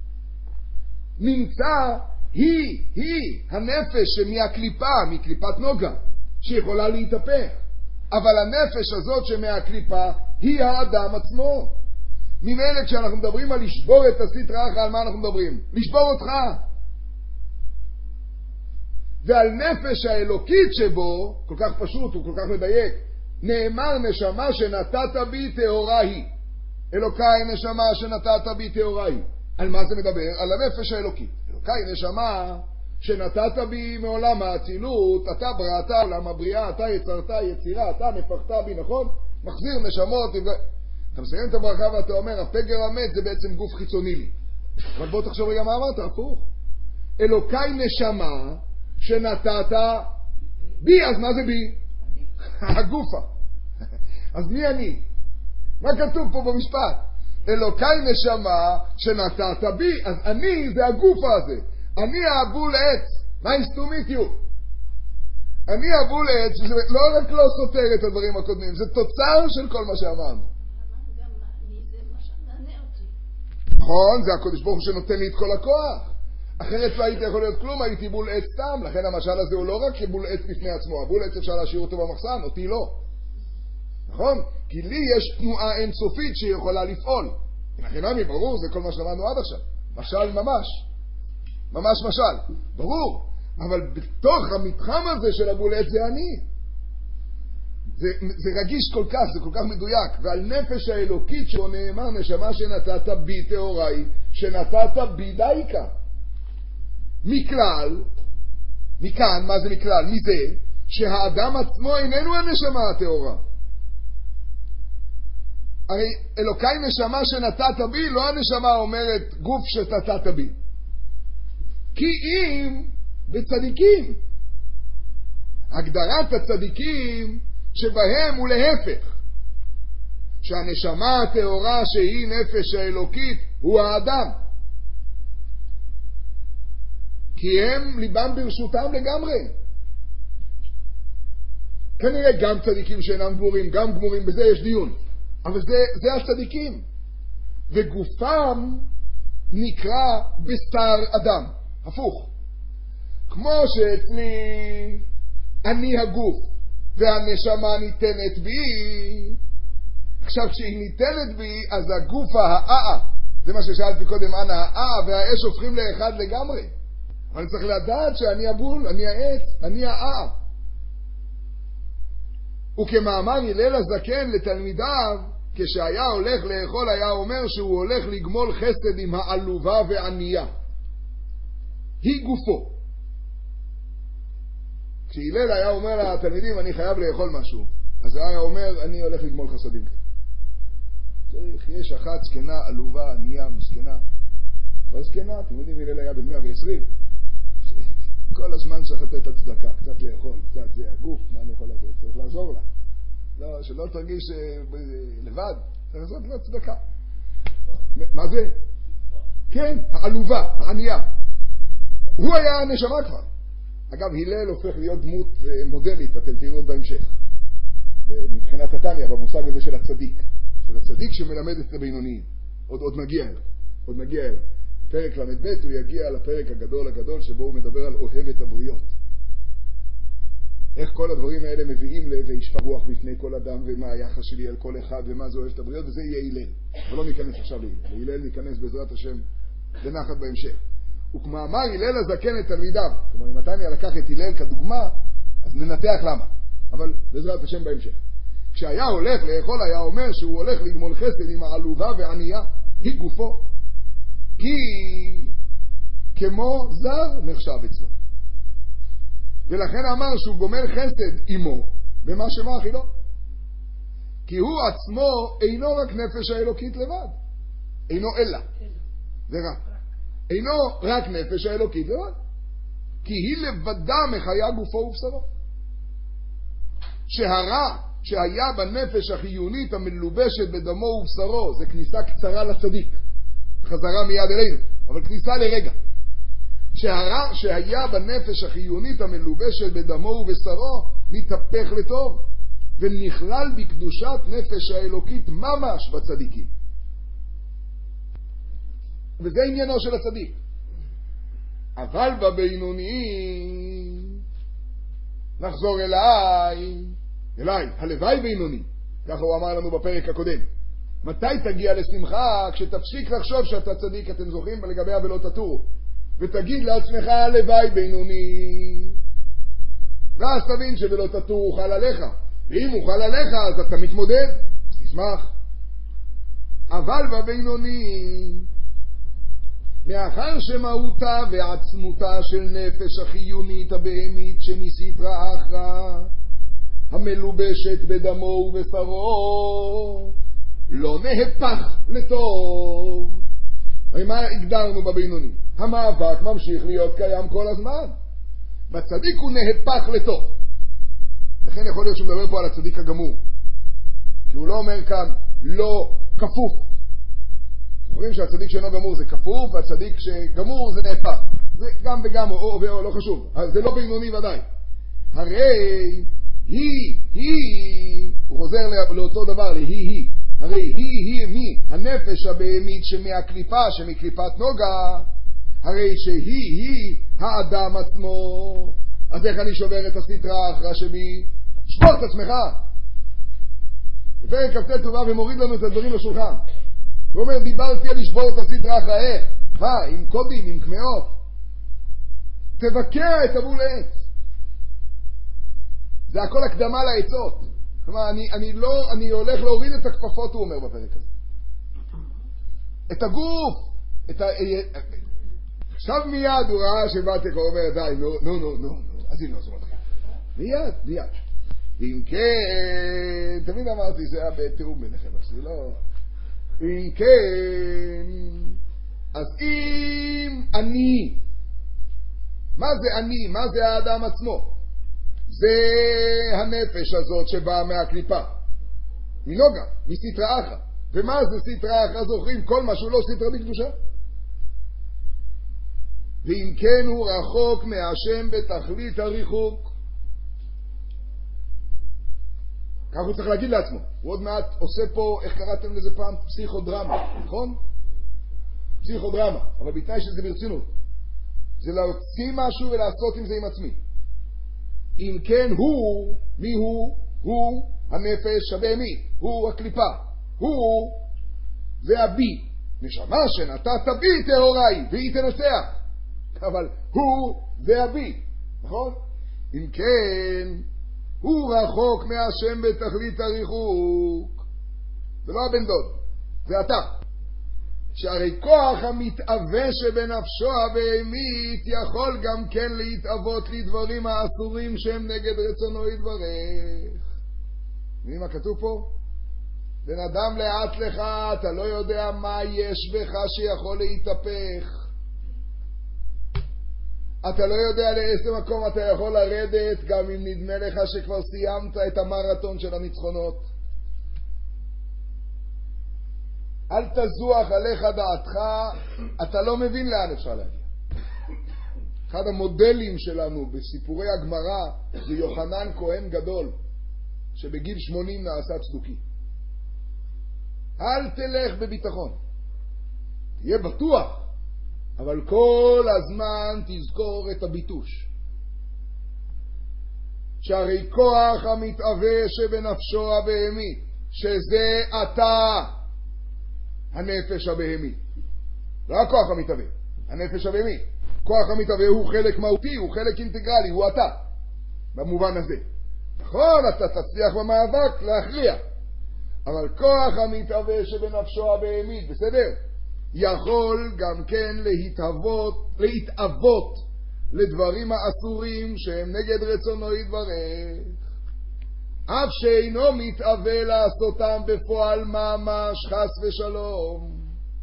נמצא היא, היא, הנפש שמהקליפה, מקליפת נוגה, שיכולה להתהפך. אבל הנפש הזאת שמהקליפה היא האדם עצמו. ממילא כשאנחנו מדברים על לשבור את הסטרא אחרא, על מה אנחנו מדברים? לשבור אותך. ועל נפש האלוקית שבו, כל כך פשוט, הוא כל כך מדייק, נאמר נשמה שנתת בי טהורה היא. אלוקיי נשמה שנתת בי טהורה היא. על מה זה מדבר? על הנפש האלוקית. אלוקיי נשמה שנתת בי מעולם האצילות, אתה בראת עולם הבריאה, אתה יצרת יצירה, אתה נפחת בי, נכון? מחזיר נשמות. אתה מסיים את הברכה ואתה אומר, הפגר המת זה בעצם גוף חיצוני לי. אבל בוא תחשוב רגע מה אמרת, הפוך. אלוקיי נשמה שנתת בי, אז מה זה בי? הגופה. אז מי אני? מה כתוב פה במשפט? אלוקיי נשמה שנתת בי, אז אני זה הגופה הזה. אני הבול עץ. מה הסתומית יו? אני הבול עץ, זה לא רק לא סותר את הדברים הקודמים, זה תוצר של כל מה שאמרנו. נכון, זה הקודש ברוך הוא שנותן לי את כל הכוח. אחרת לא הייתי יכול להיות כלום, הייתי בול עץ סתם. לכן המשל הזה הוא לא רק כבול עץ בפני עצמו. הבול עץ אפשר להשאיר אותו במחסן, אותי לא. נכון? כי לי יש תנועה אינסופית שיכולה לפעול. לכן עמי, ברור, זה כל מה שלמדנו עד עכשיו. משל ממש. ממש משל. ברור. אבל בתוך המתחם הזה של הבול עץ זה אני. זה, זה רגיש כל כך, זה כל כך מדויק. ועל נפש האלוקית שבו נאמר נשמה שנתת בי טהוראי, שנתת בי דייקה. מכלל, מכאן, מה זה מכלל? מזה, שהאדם עצמו איננו הנשמה הטהורה. הרי אלוקיי נשמה שנתת בי, לא הנשמה אומרת גוף שנתת בי. כי אם בצדיקים. הגדרת הצדיקים שבהם הוא להפך. שהנשמה הטהורה שהיא נפש האלוקית הוא האדם. כי הם ליבם ברשותם לגמרי. כנראה גם צדיקים שאינם גמורים, גם גמורים, בזה יש דיון. אבל זה, זה הצדיקים. וגופם נקרא בשר אדם. הפוך. כמו שאצלי אני הגוף והנשמה ניתנת בי. עכשיו כשהיא ניתנת בי אז הגוף האאה, זה מה ששאלתי קודם, אנא האאה והאש הופכים לאחד לגמרי. אבל אני צריך לדעת שאני הבול, אני העץ, אני האאה. וכמאמר הלל הזקן לתלמידיו, כשהיה הולך לאכול היה אומר שהוא הולך לגמול חסד עם העלובה וענייה. היא גופו. כשהלל היה אומר לתלמידים אני חייב לאכול משהו, אז היה אומר אני הולך לגמול חסדים. צריך, יש אחת זקנה, עלובה, ענייה, מסכנה. כבר זקנה, אתם יודעים, הלל היה בן מאה ועשרים. כל הזמן צריך לתת הצדקה, קצת לאכול, קצת זה הגוף, מה אני יכול לעשות? צריך לעזור לה. לא, שלא תרגיש לבד, צריך לעשות לה צדקה. מה זה? כן, העלובה, הענייה. הוא היה הנשמה כבר. אגב, הלל הופך להיות דמות מודלית, אתם תראו בהמשך. מבחינת התניא, במושג הזה של הצדיק. של הצדיק שמלמד את הבינוניים. עוד, עוד נגיע אליו. עוד נגיע אליו. בפרק למד ב' הוא יגיע לפרק הגדול הגדול שבו הוא מדבר על אוהב את הבריות. איך כל הדברים האלה מביאים וישפע רוח בפני כל אדם ומה היחס שלי על כל אחד ומה זה אוהב את הבריות, וזה יהיה הלל. אבל לא ניכנס עכשיו להלל. להלל ניכנס בעזרת השם לנחת בהמשך. וכמאמר הלל הזקן את תלמידיו. כלומר, אם התניא לקח את הלל כדוגמה, אז ננתח למה. אבל בעזרת השם בהמשך. כשהיה הולך לאכול היה אומר שהוא הולך לגמול חסד עם העלובה וענייה. היא גופו. כי כמו זר נחשב אצלו. ולכן אמר שהוא גומל חסד עמו במה שמאכילו. כי הוא עצמו אינו רק נפש האלוקית לבד. אינו אלא. זה רק. אינו רק נפש האלוקית לבד. כי היא לבדה מחיה גופו ובשרו. שהרע שהיה בנפש החיונית המלובשת בדמו ובשרו, זה כניסה קצרה לצדיק. חזרה מיד אלינו, אבל כניסה לרגע. שהרע שהיה בנפש החיונית המלובשת בדמו ובשרו, מתהפך לטוב, ונכלל בקדושת נפש האלוקית ממש בצדיקים. וזה עניינו של הצדיק. אבל בבינוני, נחזור אליי, אליי, הלוואי בינוני, ככה הוא אמר לנו בפרק הקודם. מתי תגיע לשמחה? כשתפסיק לחשוב שאתה צדיק, אתם זוכרים לגבי ולא תטורו, ותגיד לעצמך הלוואי בינוני, ואז תבין שבלא תטורו חל עליך, ואם הוא חל עליך אז אתה מתמודד, אז תשמח. אבל בבינוני, מאחר שמהותה ועצמותה של נפש החיונית הבהמית שמסתרא אחרא, המלובשת בדמו ובשרו, לא נהפך לטוב. הרי מה הגדרנו בבינוני? המאבק ממשיך להיות קיים כל הזמן. בצדיק הוא נהפך לטוב. לכן יכול להיות שהוא מדבר פה על הצדיק הגמור, כי הוא לא אומר כאן לא כפוף. זוכרים שהצדיק שאינו גמור זה כפוף, והצדיק שגמור זה נהפך. זה גם וגם, או, או, או, לא חשוב. אז זה לא בינוני ודאי. הרי היא, היא, הוא חוזר לאותו דבר, להיא היא. הרי היא, היא, מי? הנפש הבהמית שמהקליפה, שמקליפת נוגה. הרי שהיא, היא, האדם עצמו. אז איך אני שובר את הסטרא אחרא שבי? שבור את עצמך. בפרק כ"ט הוא בא ומוריד לנו את הדברים לשולחן. הוא אומר, דיברתי על לשבור את הסטרא אחרא, איך? מה? עם קודים, עם קמאות? תבקע את הבול העץ. זה הכל הקדמה לעצות. כלומר, אני, אני לא, אני הולך להוריד את הכפפות, הוא אומר בפרק הזה. את הגוף. את ה... עכשיו מיד הוא ראה שבאתי כבר אומר, די, נו, נו, נו, נו, אז הנה, זה מתחיל. מיד, מיד. ואם כן, תמיד אמרתי, זה היה בתיאום ביניכם, אז זה לא... ואם כן, אז אם אני, מה זה אני? מה זה האדם עצמו? זה הנפש הזאת שבאה מהקליפה, מנוגה, מסטרא אחרא. ומה זה סטרא אחרא? זוכרים כל מה שהוא לא סטרא בקדושה. ואם כן הוא רחוק מהשם בתכלית הריחוק. כך הוא צריך להגיד לעצמו. הוא עוד מעט עושה פה, איך קראתם לזה פעם? פסיכודרמה, נכון? פסיכודרמה, אבל בתנאי שזה ברצינות. זה להוציא משהו ולעשות עם זה עם עצמי. אם כן הוא, מי הוא? הוא הנפש הבהמית, הוא הקליפה, הוא זה הבי, נשמה שנתת בי טהוראי והיא תנצח, אבל הוא זה הבי, נכון? אם כן הוא רחוק מהשם בתכלית הריחוק. זה לא הבן דוד, זה אתה. שהרי כוח המתאווה שבנפשו הבהמית יכול גם כן להתאבות לדברים האסורים שהם נגד רצונו יתברך. מי מה כתוב פה? בן אדם לאט לך, אתה לא יודע מה יש בך שיכול להתהפך. אתה לא יודע לאיזה מקום אתה יכול לרדת, גם אם נדמה לך שכבר סיימת את המרתון של הניצחונות. אל תזוח עליך דעתך, אתה לא מבין לאן אפשר להגיע. אחד המודלים שלנו בסיפורי הגמרא זה יוחנן כהן גדול, שבגיל שמונים נעשה צדוקי. אל תלך בביטחון, תהיה בטוח, אבל כל הזמן תזכור את הביטוש. שהרי כוח המתאווה שבנפשו הבהמית, שזה אתה, הנפש הבהמית. לא הכוח המתאווה, הנפש הבהמית. כוח המתאווה הוא חלק מהותי, הוא חלק אינטגרלי, הוא אתה. במובן הזה. נכון, אתה תצליח במאבק להכריע. אבל כוח המתאווה שבנפשו הבהמית, בסדר? יכול גם כן להתאבות, להתאבות לדברים האסורים שהם נגד רצונו יתברך, אף שאינו מתאווה לעשותם בפועל ממש חס ושלום,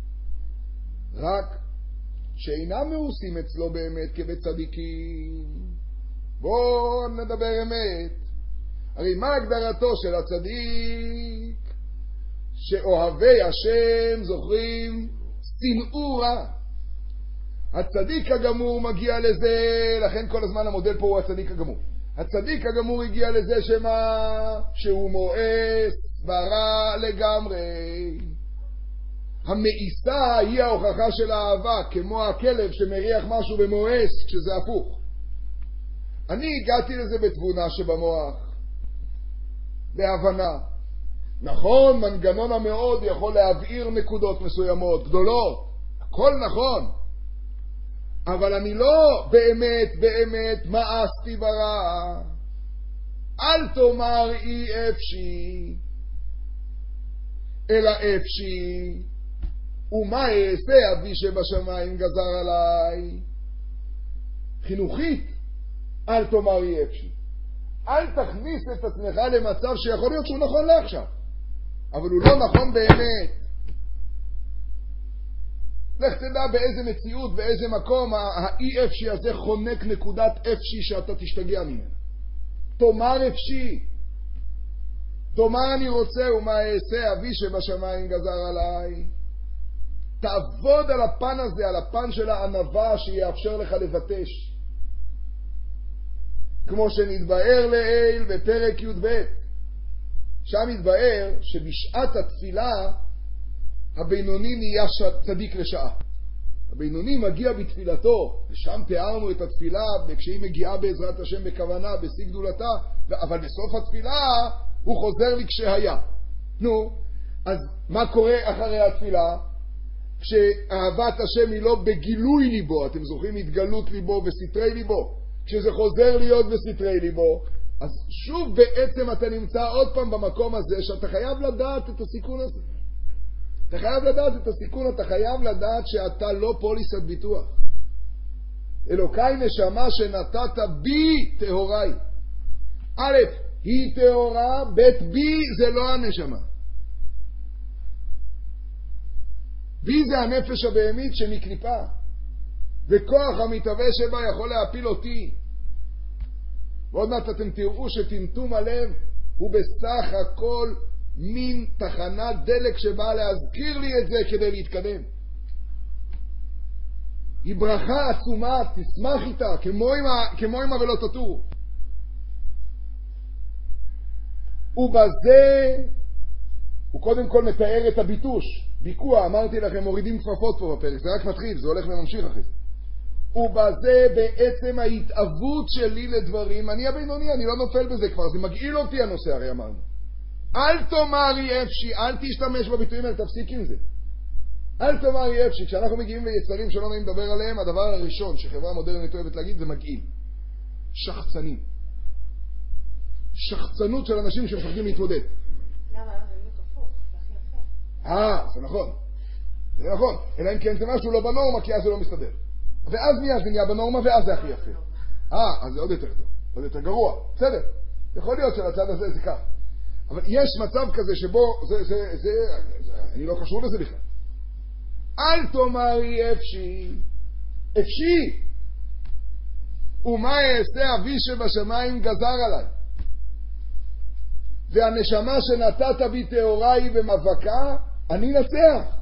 רק שאינם מעושים אצלו באמת כבצדיקים. בואו נדבר אמת. הרי מה הגדרתו של הצדיק? שאוהבי השם זוכרים שנאו רע. הצדיק הגמור מגיע לזה, לכן כל הזמן המודל פה הוא הצדיק הגמור. הצדיק הגמור הגיע לזה שמה? שהוא מואס ברע לגמרי. המאיסה היא ההוכחה של האהבה, כמו הכלב שמריח משהו ומואס כשזה הפוך. אני הגעתי לזה בתבונה שבמוח, בהבנה. נכון, מנגנון המאוד יכול להבעיר נקודות מסוימות, גדולות, הכל נכון. אבל אני לא באמת באמת מאסתי ברע. אל תאמר אי אפשי, אלא אפשי, ומה אעשה אבי שבשמיים גזר עליי. חינוכית, אל תאמר אי אפשי. אל תכניס את עצמך למצב שיכול להיות שהוא נכון לעכשיו, אבל הוא לא נכון באמת. לך תדע באיזה מציאות, באיזה מקום האי אפשי הזה חונק נקודת אפשי שאתה תשתגע ממנה. תאמר אפשי, תאמר אני רוצה, ומה אעשה אבי שבשמיים גזר עליי. תעבוד על הפן הזה, על הפן של הענווה שיאפשר לך לבטש, כמו שנתבאר לעיל בפרק י' ב'. שם התבאר שבשעת התפילה הבינוני נהיה צדיק לשעה. הבינוני מגיע בתפילתו, ושם תיארנו את התפילה כשהיא מגיעה בעזרת השם בכוונה, בשיא גדולתה, אבל בסוף התפילה הוא חוזר לי כשהיה. נו, אז מה קורה אחרי התפילה? כשאהבת השם היא לא בגילוי ליבו, אתם זוכרים התגלות ליבו וסתרי ליבו, כשזה חוזר להיות בסתרי ליבו, אז שוב בעצם אתה נמצא עוד פעם במקום הזה שאתה חייב לדעת את הסיכון הזה. אתה חייב לדעת את הסיכון, אתה חייב לדעת שאתה לא פוליסת ביטוח. אלוקיי נשמה שנתת בי טהוריי. א', היא טהורה, ב', בי זה לא הנשמה. בי זה הנפש הבהמית שמקליפה, וכוח המתהווה שבה יכול להפיל אותי. ועוד מעט אתם תראו שטמטום הלב הוא בסך הכל מין תחנת דלק שבאה להזכיר לי את זה כדי להתקדם. היא ברכה עצומה, תשמח איתה, כמו עם, ה, כמו עם ולא תטורו. ובזה הוא קודם כל מתאר את הביטוש, ביקוע, אמרתי לכם, מורידים כפפות פה בפרק, זה רק מתחיל, זה הולך וממשיך אחרי זה. ובזה בעצם ההתאבות שלי לדברים, אני הבינוני, אני לא נופל בזה כבר, זה מגעיל אותי הנושא, הרי אמרנו. אל תאמרי אפשי, אל תשתמש בביטויים האלה, תפסיק עם זה. אל תאמרי אפשי, כשאנחנו מגיעים ליצרים שלא נעים לדבר עליהם, הדבר הראשון שחברה מודרנית אוהבת להגיד זה מגעיל. שחצנים. שחצנות של אנשים שמפחדים להתמודד. למה? זה להיות הפוך, זה הכי יפה. אה, זה נכון. זה נכון. אלא אם כן זה משהו לא בנורמה, כי אז זה לא מסתדר. ואז מיד זה נהיה בנורמה, ואז זה הכי יפה. אה, אז זה עוד יותר טוב. עוד יותר גרוע. בסדר. יכול להיות שלצד הזה זה כך. אבל יש מצב כזה שבו, זה, זה, זה, זה, אני לא קשור לזה בכלל. אל תאמרי אפשי, אפשי, ומה אעשה אבי שבשמיים גזר עליי. והנשמה שנתת בי טהוריי במאבקה, אני נצח.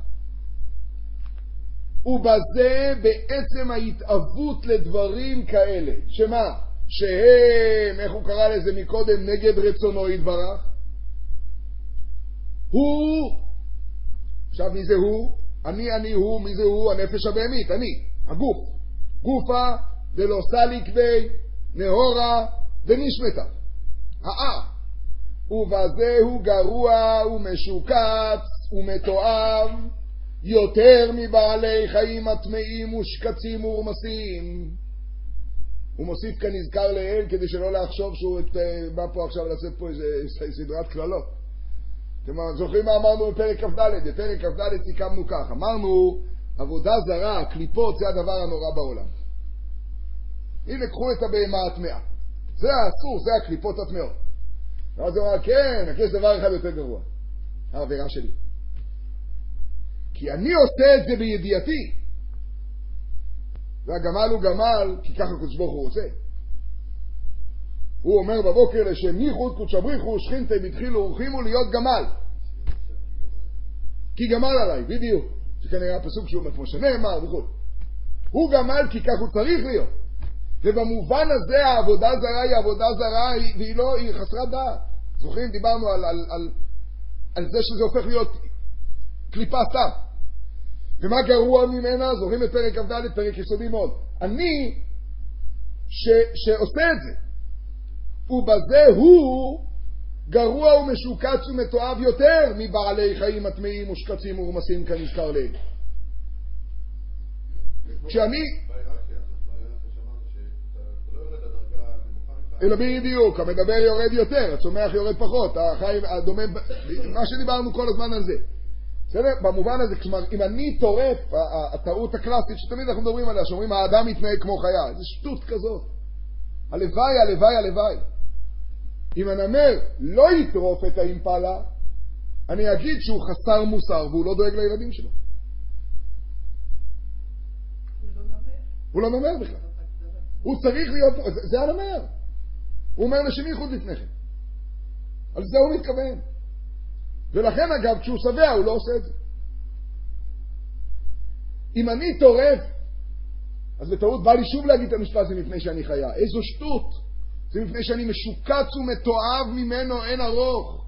ובזה בעצם ההתאבות לדברים כאלה. שמה? שהם, איך הוא קרא לזה מקודם, נגד רצונו יתברך. הוא, עכשיו מי זה הוא? אני, אני הוא, מי זה הוא? הנפש הבהמית, אני, הגוף. גופה דלא סליק בי, נהורה ונשמתה. האה. ובזה הוא גרוע ומשוקץ ומתואב יותר מבעלי חיים הטמאים ושקצים ורמסים. הוא מוסיף כאן נזכר לאל כדי שלא לחשוב שהוא את, בא פה עכשיו לעשות פה איזה סדרת כללות. אתם זוכרים מה אמרנו בפרק כ"ד? בפרק כ"ד סיכמנו כך, אמרנו עבודה זרה, קליפות זה הדבר הנורא בעולם. הנה, קחו את הבהמה הטמאה. זה האסור, זה הקליפות הטמאות. ואז הוא אמר, כן, רק יש דבר אחד יותר גרוע. העבירה שלי. כי אני עושה את זה בידיעתי. והגמל הוא גמל, כי ככה קדוש ברוך הוא רוצה. הוא אומר בבוקר לשם ייחוד קודש בריחו שכינתי בדחילו ורחימו להיות גמל. כי גמל עליי, בדיוק. שכנראה הפסוק שהוא כמו שנאמר וכו'. הוא גמל כי כך הוא צריך להיות. ובמובן הזה העבודה זרה היא עבודה זרה והיא לא, היא חסרת דעת. זוכרים? דיברנו על, על, על, על זה שזה הופך להיות קליפה סתם. ומה גרוע ממנה? זוכרים את פרק כ"ד, פרק יסודי מאוד. אני ש, שעושה את זה. ובזה הוא גרוע ומשוקץ ומתועב יותר מבעלי חיים הטמאים ושקצים ורמסים כנזכר להם. כשאני... אלא בדיוק, המדבר יורד יותר, הצומח יורד פחות, החיים, הדומם, מה שדיברנו כל הזמן על זה. בסדר? במובן הזה, כלומר, אם אני טורף, הטעות הקלאסית שתמיד אנחנו מדברים עליה, שאומרים האדם מתנהג כמו חיה, זה שטות כזאת. הלוואי, הלוואי, הלוואי. אם הנמר לא יטרוף את האימפלה, אני אגיד שהוא חסר מוסר והוא לא דואג לילדים שלו. הוא לא נמר. הוא לא נמר בכלל. הוא צריך להיות, זה, זה הנמר. הוא אומר לשם ייחוד לפניכם. על זה הוא מתכוון. ולכן אגב, כשהוא שבע הוא לא עושה את זה. אם אני טורף, אז בטעות בא לי שוב להגיד את המשפט זה מפני שאני חיה. איזו שטות. זה מפני שאני משוקץ ומתועב ממנו אין ארוך.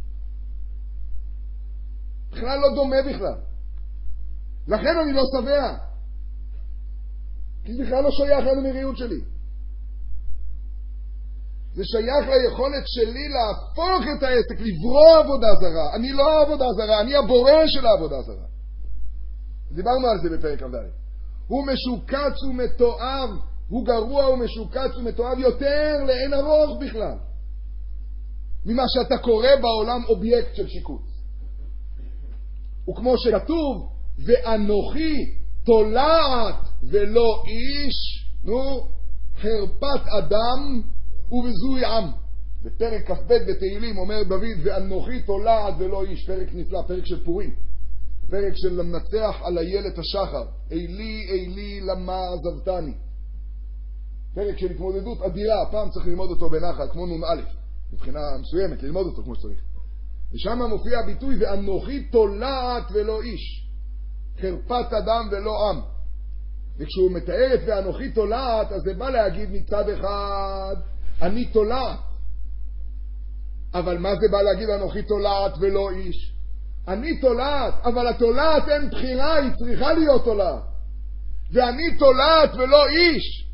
בכלל לא דומה בכלל. לכן אני לא שבע. כי זה בכלל לא שייך לנמריות שלי. זה שייך ליכולת שלי להפוך את העסק, לברוא עבודה זרה. אני לא העבודה זרה, אני הבורא של העבודה זרה. דיברנו על זה בפרק כ"ד. הוא משוקץ ומתועב, הוא גרוע ומשוקץ ומתועב יותר לאין ארוך בכלל. ממה שאתה קורא בעולם אובייקט של שיקוץ. וכמו שכתוב, ואנוכי תולעת ולא איש, נו, חרפת אדם ובזוי עם. בפרק כ"ב בתהילים אומר דוד, ואנוכי תולעת ולא איש, פרק נפלא, פרק של פורים. פרק של למנצח על איילת השחר, אילי אילי למה עזבתני. פרק של התמודדות אדירה, הפעם צריך ללמוד אותו בנחת, כמו נון א', מבחינה מסוימת, ללמוד אותו כמו שצריך. ושם מופיע הביטוי, ואנוכי תולעת ולא איש, חרפת אדם ולא עם. וכשהוא מתאר את ואנוכי תולעת, אז זה בא להגיד מצד אחד, אני תולעת. אבל מה זה בא להגיד אנוכי תולעת ולא איש? אני תולעת, אבל התולעת אין בחירה, היא צריכה להיות תולעת. ואני תולעת ולא איש.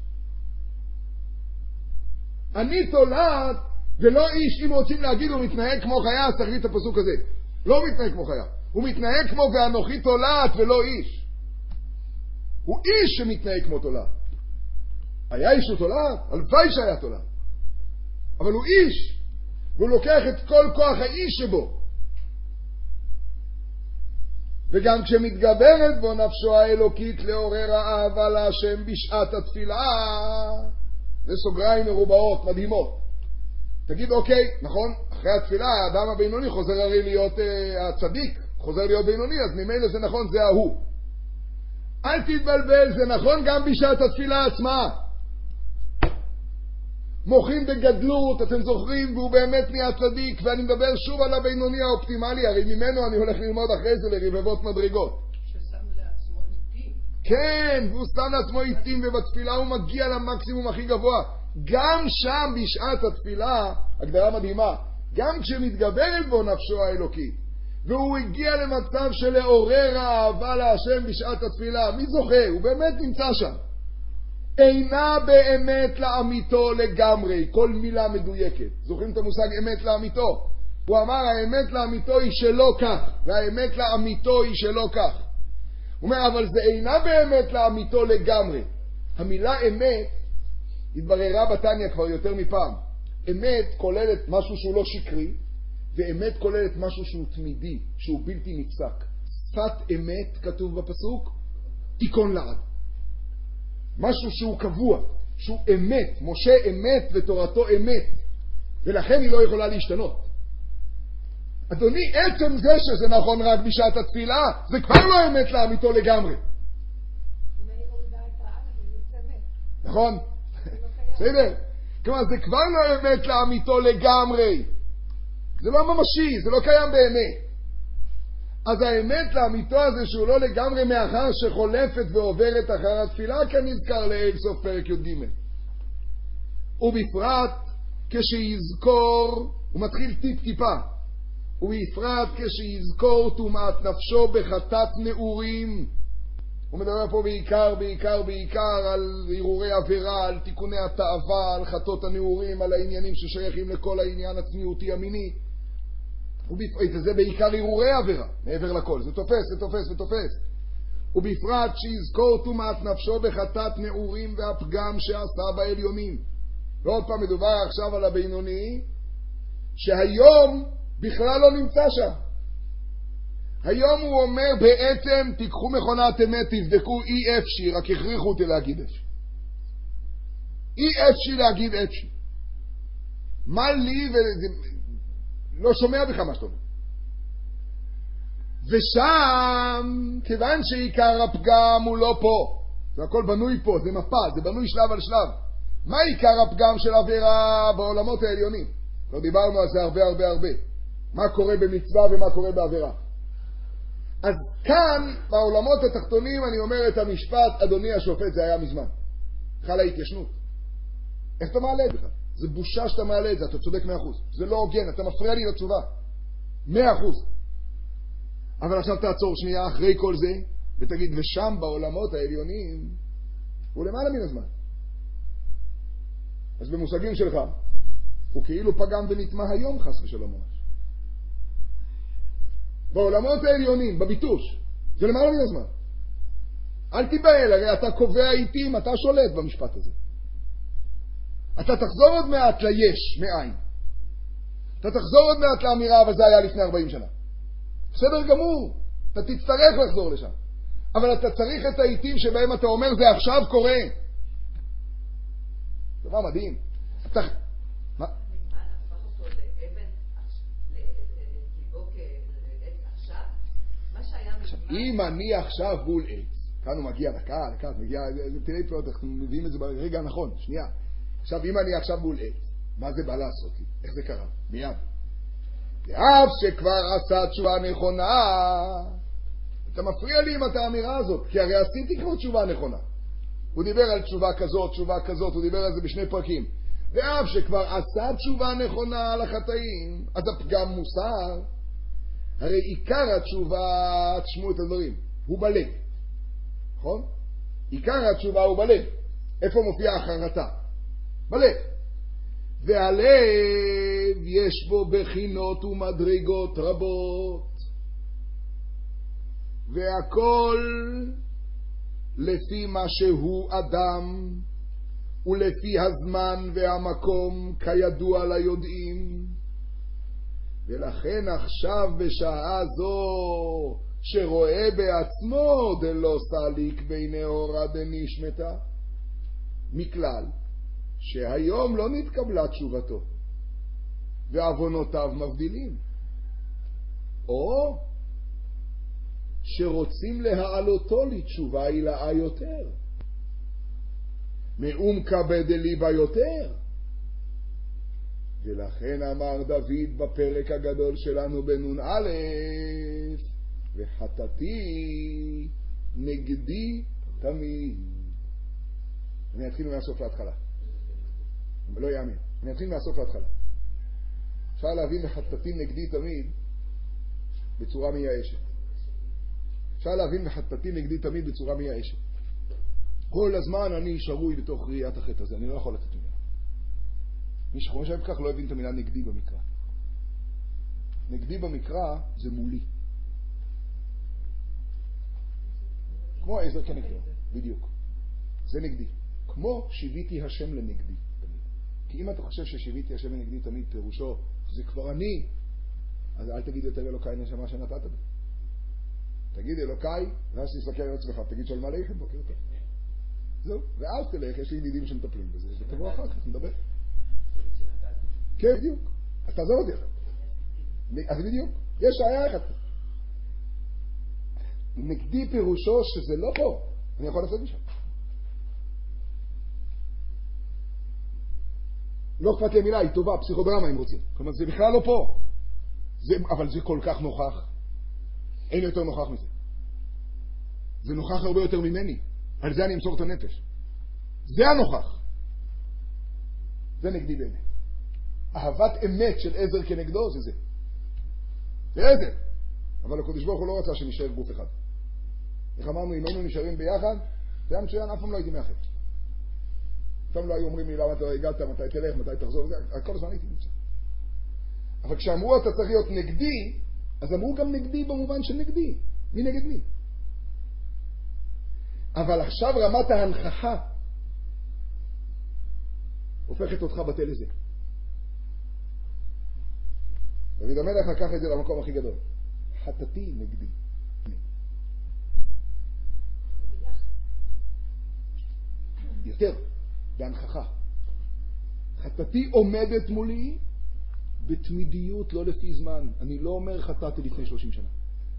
אני תולעת ולא איש. אם רוצים להגיד הוא מתנהג כמו חיה, אז תראי את הפסוק הזה. לא מתנהג כמו חיה. הוא מתנהג כמו ואנוכי תולעת ולא איש. הוא איש שמתנהג כמו תולעת. היה איש הוא תולעת? הלוואי שהיה תולעת. אבל הוא איש. והוא לוקח את כל כוח האיש שבו. וגם כשמתגברת בו נפשו האלוקית לעורר האהבה להשם בשעת התפילה, זה סוגריים מרובעות, מדהימות. תגיד, אוקיי, נכון, אחרי התפילה האדם הבינוני חוזר הרי להיות uh, הצדיק, חוזר להיות בינוני, אז ממילא זה נכון, זה ההוא. אל תתבלבל, זה נכון גם בשעת התפילה עצמה. מוחים בגדלות, אתם זוכרים, והוא באמת נהיה צדיק, ואני מדבר שוב על הבינוני האופטימלי, הרי ממנו אני הולך ללמוד אחרי זה לרבבות מדרגות. ששם לעצמו עיתים. כן, והוא שם לעצמו עיתים, ובתפילה הוא מגיע למקסימום הכי גבוה. גם שם בשעת התפילה, הגדרה מדהימה, גם כשמתגברת בו נפשו האלוקית, והוא הגיע למצב של לעורר האהבה להשם בשעת התפילה, מי זוכה? הוא באמת נמצא שם. אינה באמת לאמיתו לגמרי, כל מילה מדויקת. זוכרים את המושג אמת לאמיתו? הוא אמר האמת לאמיתו היא שלא כך, והאמת לאמיתו היא שלא כך. הוא אומר אבל זה אינה באמת לאמיתו לגמרי. המילה אמת התבררה בתניא כבר יותר מפעם. אמת כוללת משהו שהוא לא שקרי, ואמת כוללת משהו שהוא תמידי, שהוא בלתי נפסק. שפת אמת כתוב בפסוק, תיקון לעד. משהו שהוא קבוע. שהוא אמת, משה אמת ותורתו אמת, ולכן היא לא יכולה להשתנות. אדוני, עצם זה שזה נכון רק בשעת התפילה, זה כבר לא אמת לאמיתו לגמרי. אם אני מורידה את האלף, זה יוצא מת. נכון? בסדר? כלומר, זה כבר לא אמת לאמיתו לגמרי. זה לא ממשי, זה לא קיים באמת. אז האמת לאמיתו הזה שהוא לא לגמרי מאחר שחולפת ועוברת אחר התפילה, כנזכר לאל סוף פרק י"ג. ובפרט כשיזכור, הוא מתחיל טיפ טיפה, ובפרט כשיזכור טומאת נפשו בחטאת נעורים. הוא מדבר פה בעיקר, בעיקר, בעיקר על ערעורי עבירה, על תיקוני התאווה, על חטאות הנעורים, על העניינים ששייכים לכל העניין הצניעותי המיני. וזה בעיקר ערעורי עבירה, מעבר לכל. זה תופס, זה תופס ותופס. ובפרט שיזכור טומאת נפשו בחטאת נעורים והפגם שעשה בעליונים. ועוד פעם מדובר עכשיו על הבינוני, שהיום בכלל לא נמצא שם. היום הוא אומר בעצם, תיקחו מכונת אמת, תבדקו אי אפשי, רק הכריחו אותי להגיד אפשי. אי אפשי להגיד אפשי. מה לי, ולא שומע בך מה שאתה אומר. ושם, כיוון שעיקר הפגם הוא לא פה, זה הכל בנוי פה, זה מפה, זה בנוי שלב על שלב. מה עיקר הפגם של עבירה בעולמות העליונים? לא דיברנו על זה הרבה הרבה הרבה. מה קורה במצווה ומה קורה בעבירה. אז כאן, בעולמות התחתונים, אני אומר את המשפט, אדוני השופט, זה היה מזמן. חלה התיישנות. איך אתה מעלה את זה? זה בושה שאתה מעלה את זה, אתה צודק מאה אחוז. זה לא הוגן, אתה מפריע לי לתשובה. מאה אחוז. אבל עכשיו תעצור שנייה אחרי כל זה, ותגיד, ושם בעולמות העליונים, הוא למעלה מן הזמן. אז במושגים שלך, הוא כאילו פגם ונטמע היום חס ושלום ממש. בעולמות העליונים, בביטוש, זה למעלה מן הזמן. אל תיבהל, הרי אתה קובע איתי, אתה שולט במשפט הזה. אתה תחזור עוד מעט ליש, מאין. אתה תחזור עוד מעט לאמירה, אבל זה היה לפני ארבעים שנה. בסדר גמור, אתה תצטרך לחזור לשם. אבל אתה צריך את העיתים שבהם אתה אומר, זה עכשיו קורה. דבר מדהים. אתה... מה? אם אני עכשיו בול עץ, כאן הוא מגיע דקה, דקה, מגיע, תראי פה, אנחנו מביאים את זה ברגע הנכון, שנייה. עכשיו, אם אני עכשיו בול עץ, מה זה בא לעשות לי? איך זה קרה? מיד. ואף שכבר עשה תשובה נכונה, אתה מפריע לי עם את האמירה הזאת, כי הרי עשיתי כבר תשובה נכונה. הוא דיבר על תשובה כזאת, תשובה כזאת, הוא דיבר על זה בשני פרקים. ואף שכבר עשה תשובה נכונה על החטאים, אז הפגם מוסר. הרי עיקר התשובה, תשמעו את הדברים, הוא בלב. נכון? עיקר התשובה הוא בלב. איפה מופיע החרטה? בלב. והלב יש בו בחינות ומדרגות רבות. והכל לפי מה שהוא אדם, ולפי הזמן והמקום כידוע ליודעים. ולכן עכשיו בשעה זו שרואה בעצמו דלא סליק ביני אורה דנשמתה, מכלל שהיום לא נתקבלה תשובתו ועוונותיו מבדילים, או שרוצים להעלותו לתשובה הילאה יותר, מאום כבד אליבה יותר. ולכן אמר דוד בפרק הגדול שלנו בנון א', וחטאתי נגדי תמיד. אני אתחיל מהסוף להתחלה, אבל לא יאמין. אני אתחיל מהסוף להתחלה. אפשר להבין וחטאתי נגדי תמיד בצורה מייאשת. אפשר להבין וחטאתי נגדי תמיד בצורה מייאשת. כל הזמן אני שרוי בתוך ראיית החטא הזה, אני לא יכול לתת ממנו. מי שחושב כך לא הבין את המילה נגדי במקרא. נגדי במקרא זה מולי. כמו העזר כנגדו, בדיוק. זה נגדי. כמו שיוויתי השם לנגדי תמיד. כי אם אתה חושב ששיוויתי השם לנגדי תמיד פירושו, זה כבר אני, אז אל תגיד יותר אלוקיי נשמה שנתת בי. תגיד אלוקיי, ואז תסתכל על עצמך, תגיד שלום עליכם, בוקר טוב. זהו, ואז תלך, יש לי ידידים שמטפלים בזה, ותבוא אחר כך, נדבר. כן, בדיוק. אז תעזור אותי אחר. אז בדיוק, יש שעה אחת. נגדי פירושו שזה לא פה, אני יכול לצאת משם. לא אכפת לי המילה, היא טובה, פסיכודרמה אם רוצים. כלומר, זה בכלל לא פה. זה, אבל זה כל כך נוכח. אין יותר נוכח מזה. זה נוכח הרבה יותר ממני. על זה אני אמסור את הנפש. זה הנוכח. זה נגדי באמת. אהבת אמת של עזר כנגדו זה זה. זה עזר. אבל הקדוש ברוך הוא לא רצה שנשאר גוף אחד. איך אמרנו, אם היינו נשארים ביחד, זה היה מצוין, אף פעם לא הייתי מאחד. אף פעם לא היו אומרים לי למה אתה הגעת, מתי תלך, מתי תחזור, כל הזמן הייתי נמצא. אבל כשאמרו אתה צריך להיות נגדי, אז אמרו גם נגדי במובן של נגדי. מי נגד מי? אבל עכשיו רמת ההנכחה הופכת אותך בטל לזה. דוד המלך לקח את זה למקום הכי גדול. חטאתי נגדי. יותר, בהנכחה. חטאתי עומדת מולי בתמידיות, לא לפי זמן. אני לא אומר חטאתי לפני שלושים שנה.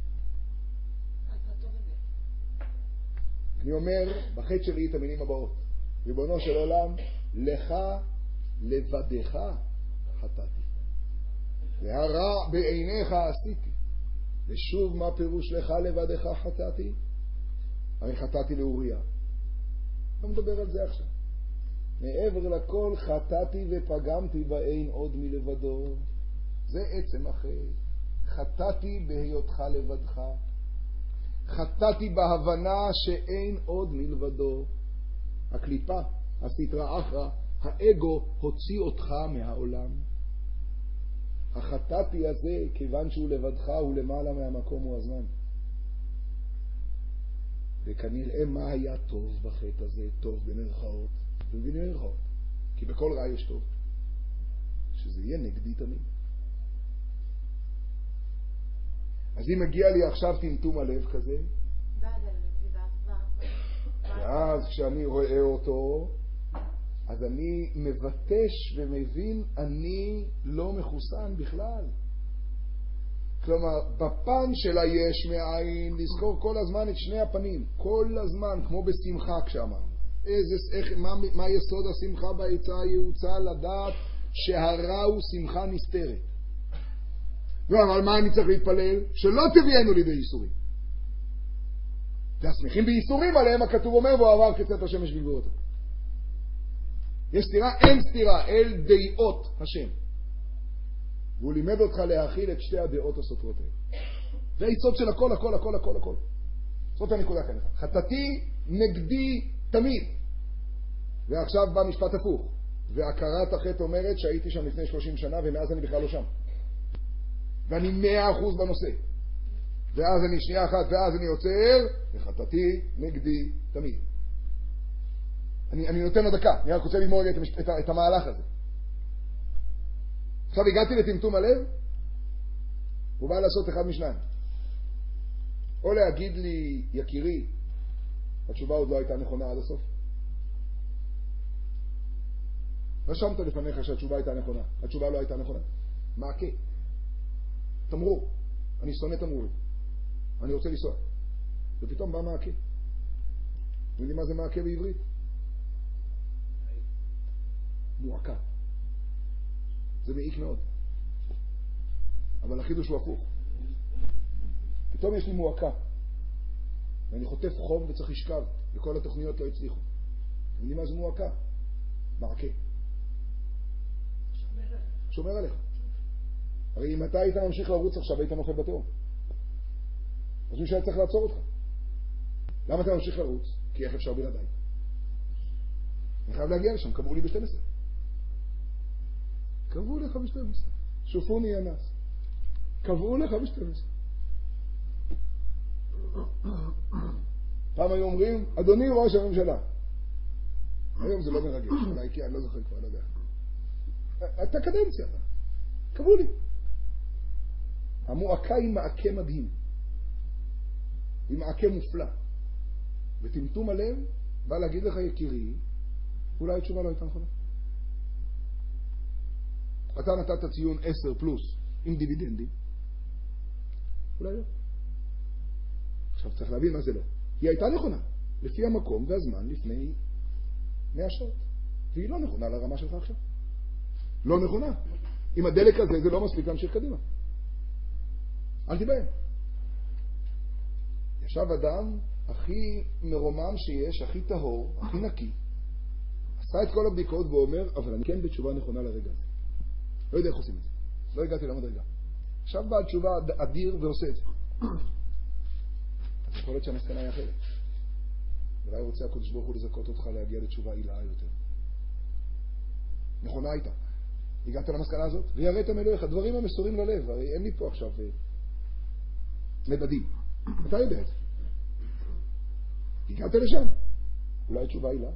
אני אומר בחטא שלי את המילים הבאות. ריבונו של עולם, לך לבדך חטאתי. והרע בעיניך עשיתי. ושוב מה פירוש לך לבדך חטאתי? הרי חטאתי לאוריה. לא מדבר על זה עכשיו. מעבר לכל חטאתי ופגמתי באין עוד מלבדו. זה עצם החטא. חטאתי בהיותך לבדך. חטאתי בהבנה שאין עוד מלבדו. הקליפה, הסתרא אחרא, האגו הוציא אותך מהעולם. החטאתי הזה, כיוון שהוא לבדך, הוא למעלה מהמקום והזמן. וכנראה מה היה טוב בחטא הזה, טוב במרכאות, ובמרכאות, כי בכל רע יש טוב, שזה יהיה נגדי תמיד. אז אם מגיע לי עכשיו טמטום הלב כזה, ואז כשאני רואה אותו, אז אני מבטש ומבין, אני לא מחוסן בכלל. כלומר, בפן של היש מאין, לזכור כל הזמן את שני הפנים, כל הזמן, כמו בשמחה כשאמרנו. איזה, איך, מה, מה יסוד השמחה בעצה היעוצה? לדעת שהרע הוא שמחה נסתרת. לא, אבל מה אני צריך להתפלל? שלא תביאנו לידי ייסורים. והשמחים בייסורים עליהם הכתוב אומר, והוא עבר כצאת השמש בגבורתו. יש סתירה? אין סתירה, אל דעות השם. והוא לימד אותך להכיל את שתי הדעות הסותרות האלה. זה היסוד של הכל, הכל, הכל, הכל, הכל. זאת הנקודה כאן. חטאתי נגדי תמיד. ועכשיו בא משפט הפוך. והכרת החטא אומרת שהייתי שם לפני שלושים שנה, ומאז אני בכלל לא שם. ואני מאה אחוז בנושא. ואז אני שנייה אחת, ואז אני עוצר, וחטאתי נגדי תמיד. אני, אני נותן לו דקה, אני רק רוצה ללמוד את, את, את, את המהלך הזה. עכשיו הגעתי לטמטום הלב, הוא בא לעשות אחד משניים. או להגיד לי, יקירי, התשובה עוד לא הייתה נכונה עד הסוף. רשמת לפניך שהתשובה הייתה נכונה, התשובה לא הייתה נכונה. מעקה. תמרור. אני שונא תמרורים. אני רוצה לנסוע. ופתאום בא מעקה. אתם יודעים מה זה מעקה בעברית? מועקה. זה מעיק מאוד. אבל החידוש הוא הפוך. פתאום יש לי מועקה. ואני חוטף חום וצריך לשכב. וכל התוכניות לא הצליחו. אתם יודעים מה זה מועקה? מעקה. שומר עליך. הרי אם אתה היית ממשיך לרוץ עכשיו, היית נופל בתאום. אז מישהו היה צריך לעצור אותך. למה אתה ממשיך לרוץ? כי איך אפשר בלעדיי? אני חייב להגיע לשם, קבעו לי ב-שתים עשרה. קבעו לך ב-שתים עשרה. שופוני ינס. קבעו לך ב-שתים עשרה. פעם היו אומרים, אדוני ראש הממשלה. היום זה לא מרגש, אולי כי אני לא זוכר כבר, לא יודע. אתה קדנציה. קבעו לי. המועקה היא מעקה מדהים. היא מעקה מופלא. וטמטום הלב בא להגיד לך יקירי, אולי התשובה לא הייתה נכונה. אתה נתת ציון עשר פלוס עם דיבידנדים, אולי לא. עכשיו צריך להבין מה זה לא. היא הייתה נכונה, לפי המקום והזמן לפני מאה שעות. והיא לא נכונה לרמה שלך עכשיו. לא נכונה. עם הדלק הזה זה לא מספיק להמשיך קדימה. אל תיבהל. ישב אדם הכי מרומם שיש, הכי טהור, הכי נקי. עשה את כל הבדיקות ואומר, אבל אני כן בתשובה נכונה לרגע הזה. לא יודע איך עושים את זה. לא הגעתי למדרגה. עכשיו בעל תשובה אדיר ועושה את זה. אז יכול להיות שהמסקנה היא אחרת. אולי רוצה הקדוש ברוך הוא לזכות אותך להגיע לתשובה עילאה יותר. נכונה הייתה. הגעת למסקנה הזאת? ויראת מאלוהיך, הדברים המסורים ללב. הרי אין לי פה עכשיו מדדים. אתה יודע את זה. הגעת לשם. אולי תשובה עילאה.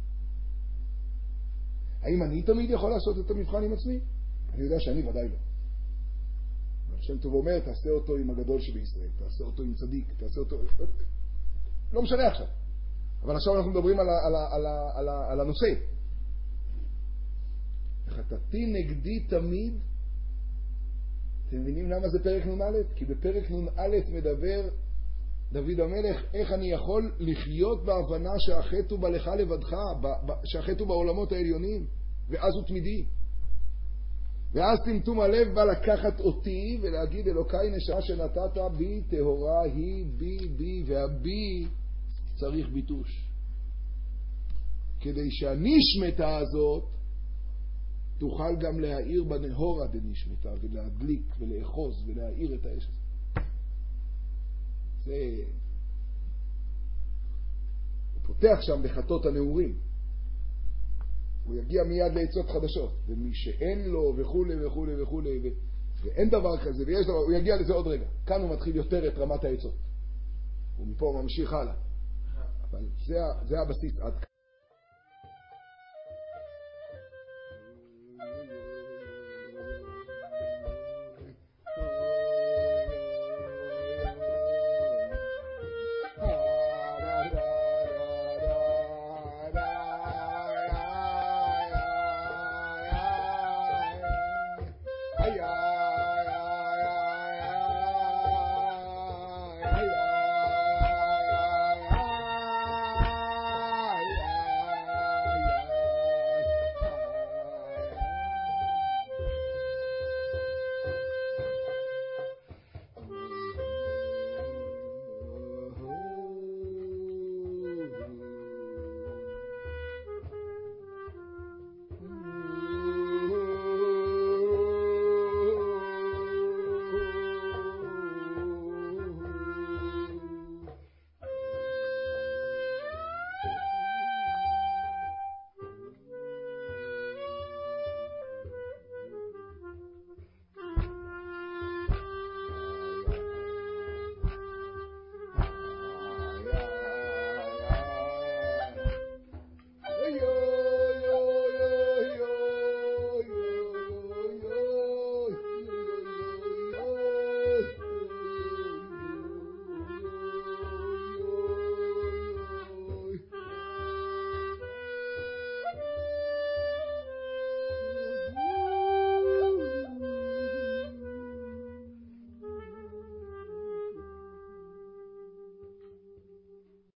האם אני תמיד יכול לעשות את המבחן עם עצמי? אני יודע שאני ודאי לא. השם טוב אומר, תעשה אותו עם הגדול שבישראל, תעשה אותו עם צדיק, תעשה אותו... לא משנה עכשיו. אבל עכשיו אנחנו מדברים על, ה, על, ה, על, ה, על, ה, על הנושא. חטאתי נגדי תמיד. אתם מבינים למה זה פרק נון א'? כי בפרק נון א' מדבר דוד המלך, איך אני יכול לחיות בהבנה שהחטא הוא בלך לבדך, שהחטא הוא בעולמות העליונים, ואז הוא תמידי. ואז טמטום הלב בא לקחת אותי ולהגיד, אלוקיי נשמה שנתת בי, טהורה היא בי בי, והבי צריך ביטוש. כדי שהנשמתה הזאת תוכל גם להאיר בנהורה דנשמתה, ולהדליק ולאחוז ולהאיר את האש הזה. זה... הוא פותח שם בחטות הנעורים. הוא יגיע מיד לעצות חדשות, ומי שאין לו וכו' וכו' וכו' ו... ואין דבר כזה, ויש דבר, הוא יגיע לזה עוד רגע. כאן הוא מתחיל יותר את רמת העצות. ומפה הוא ממשיך הלאה. אבל זה, זה הבסיס עד כאן.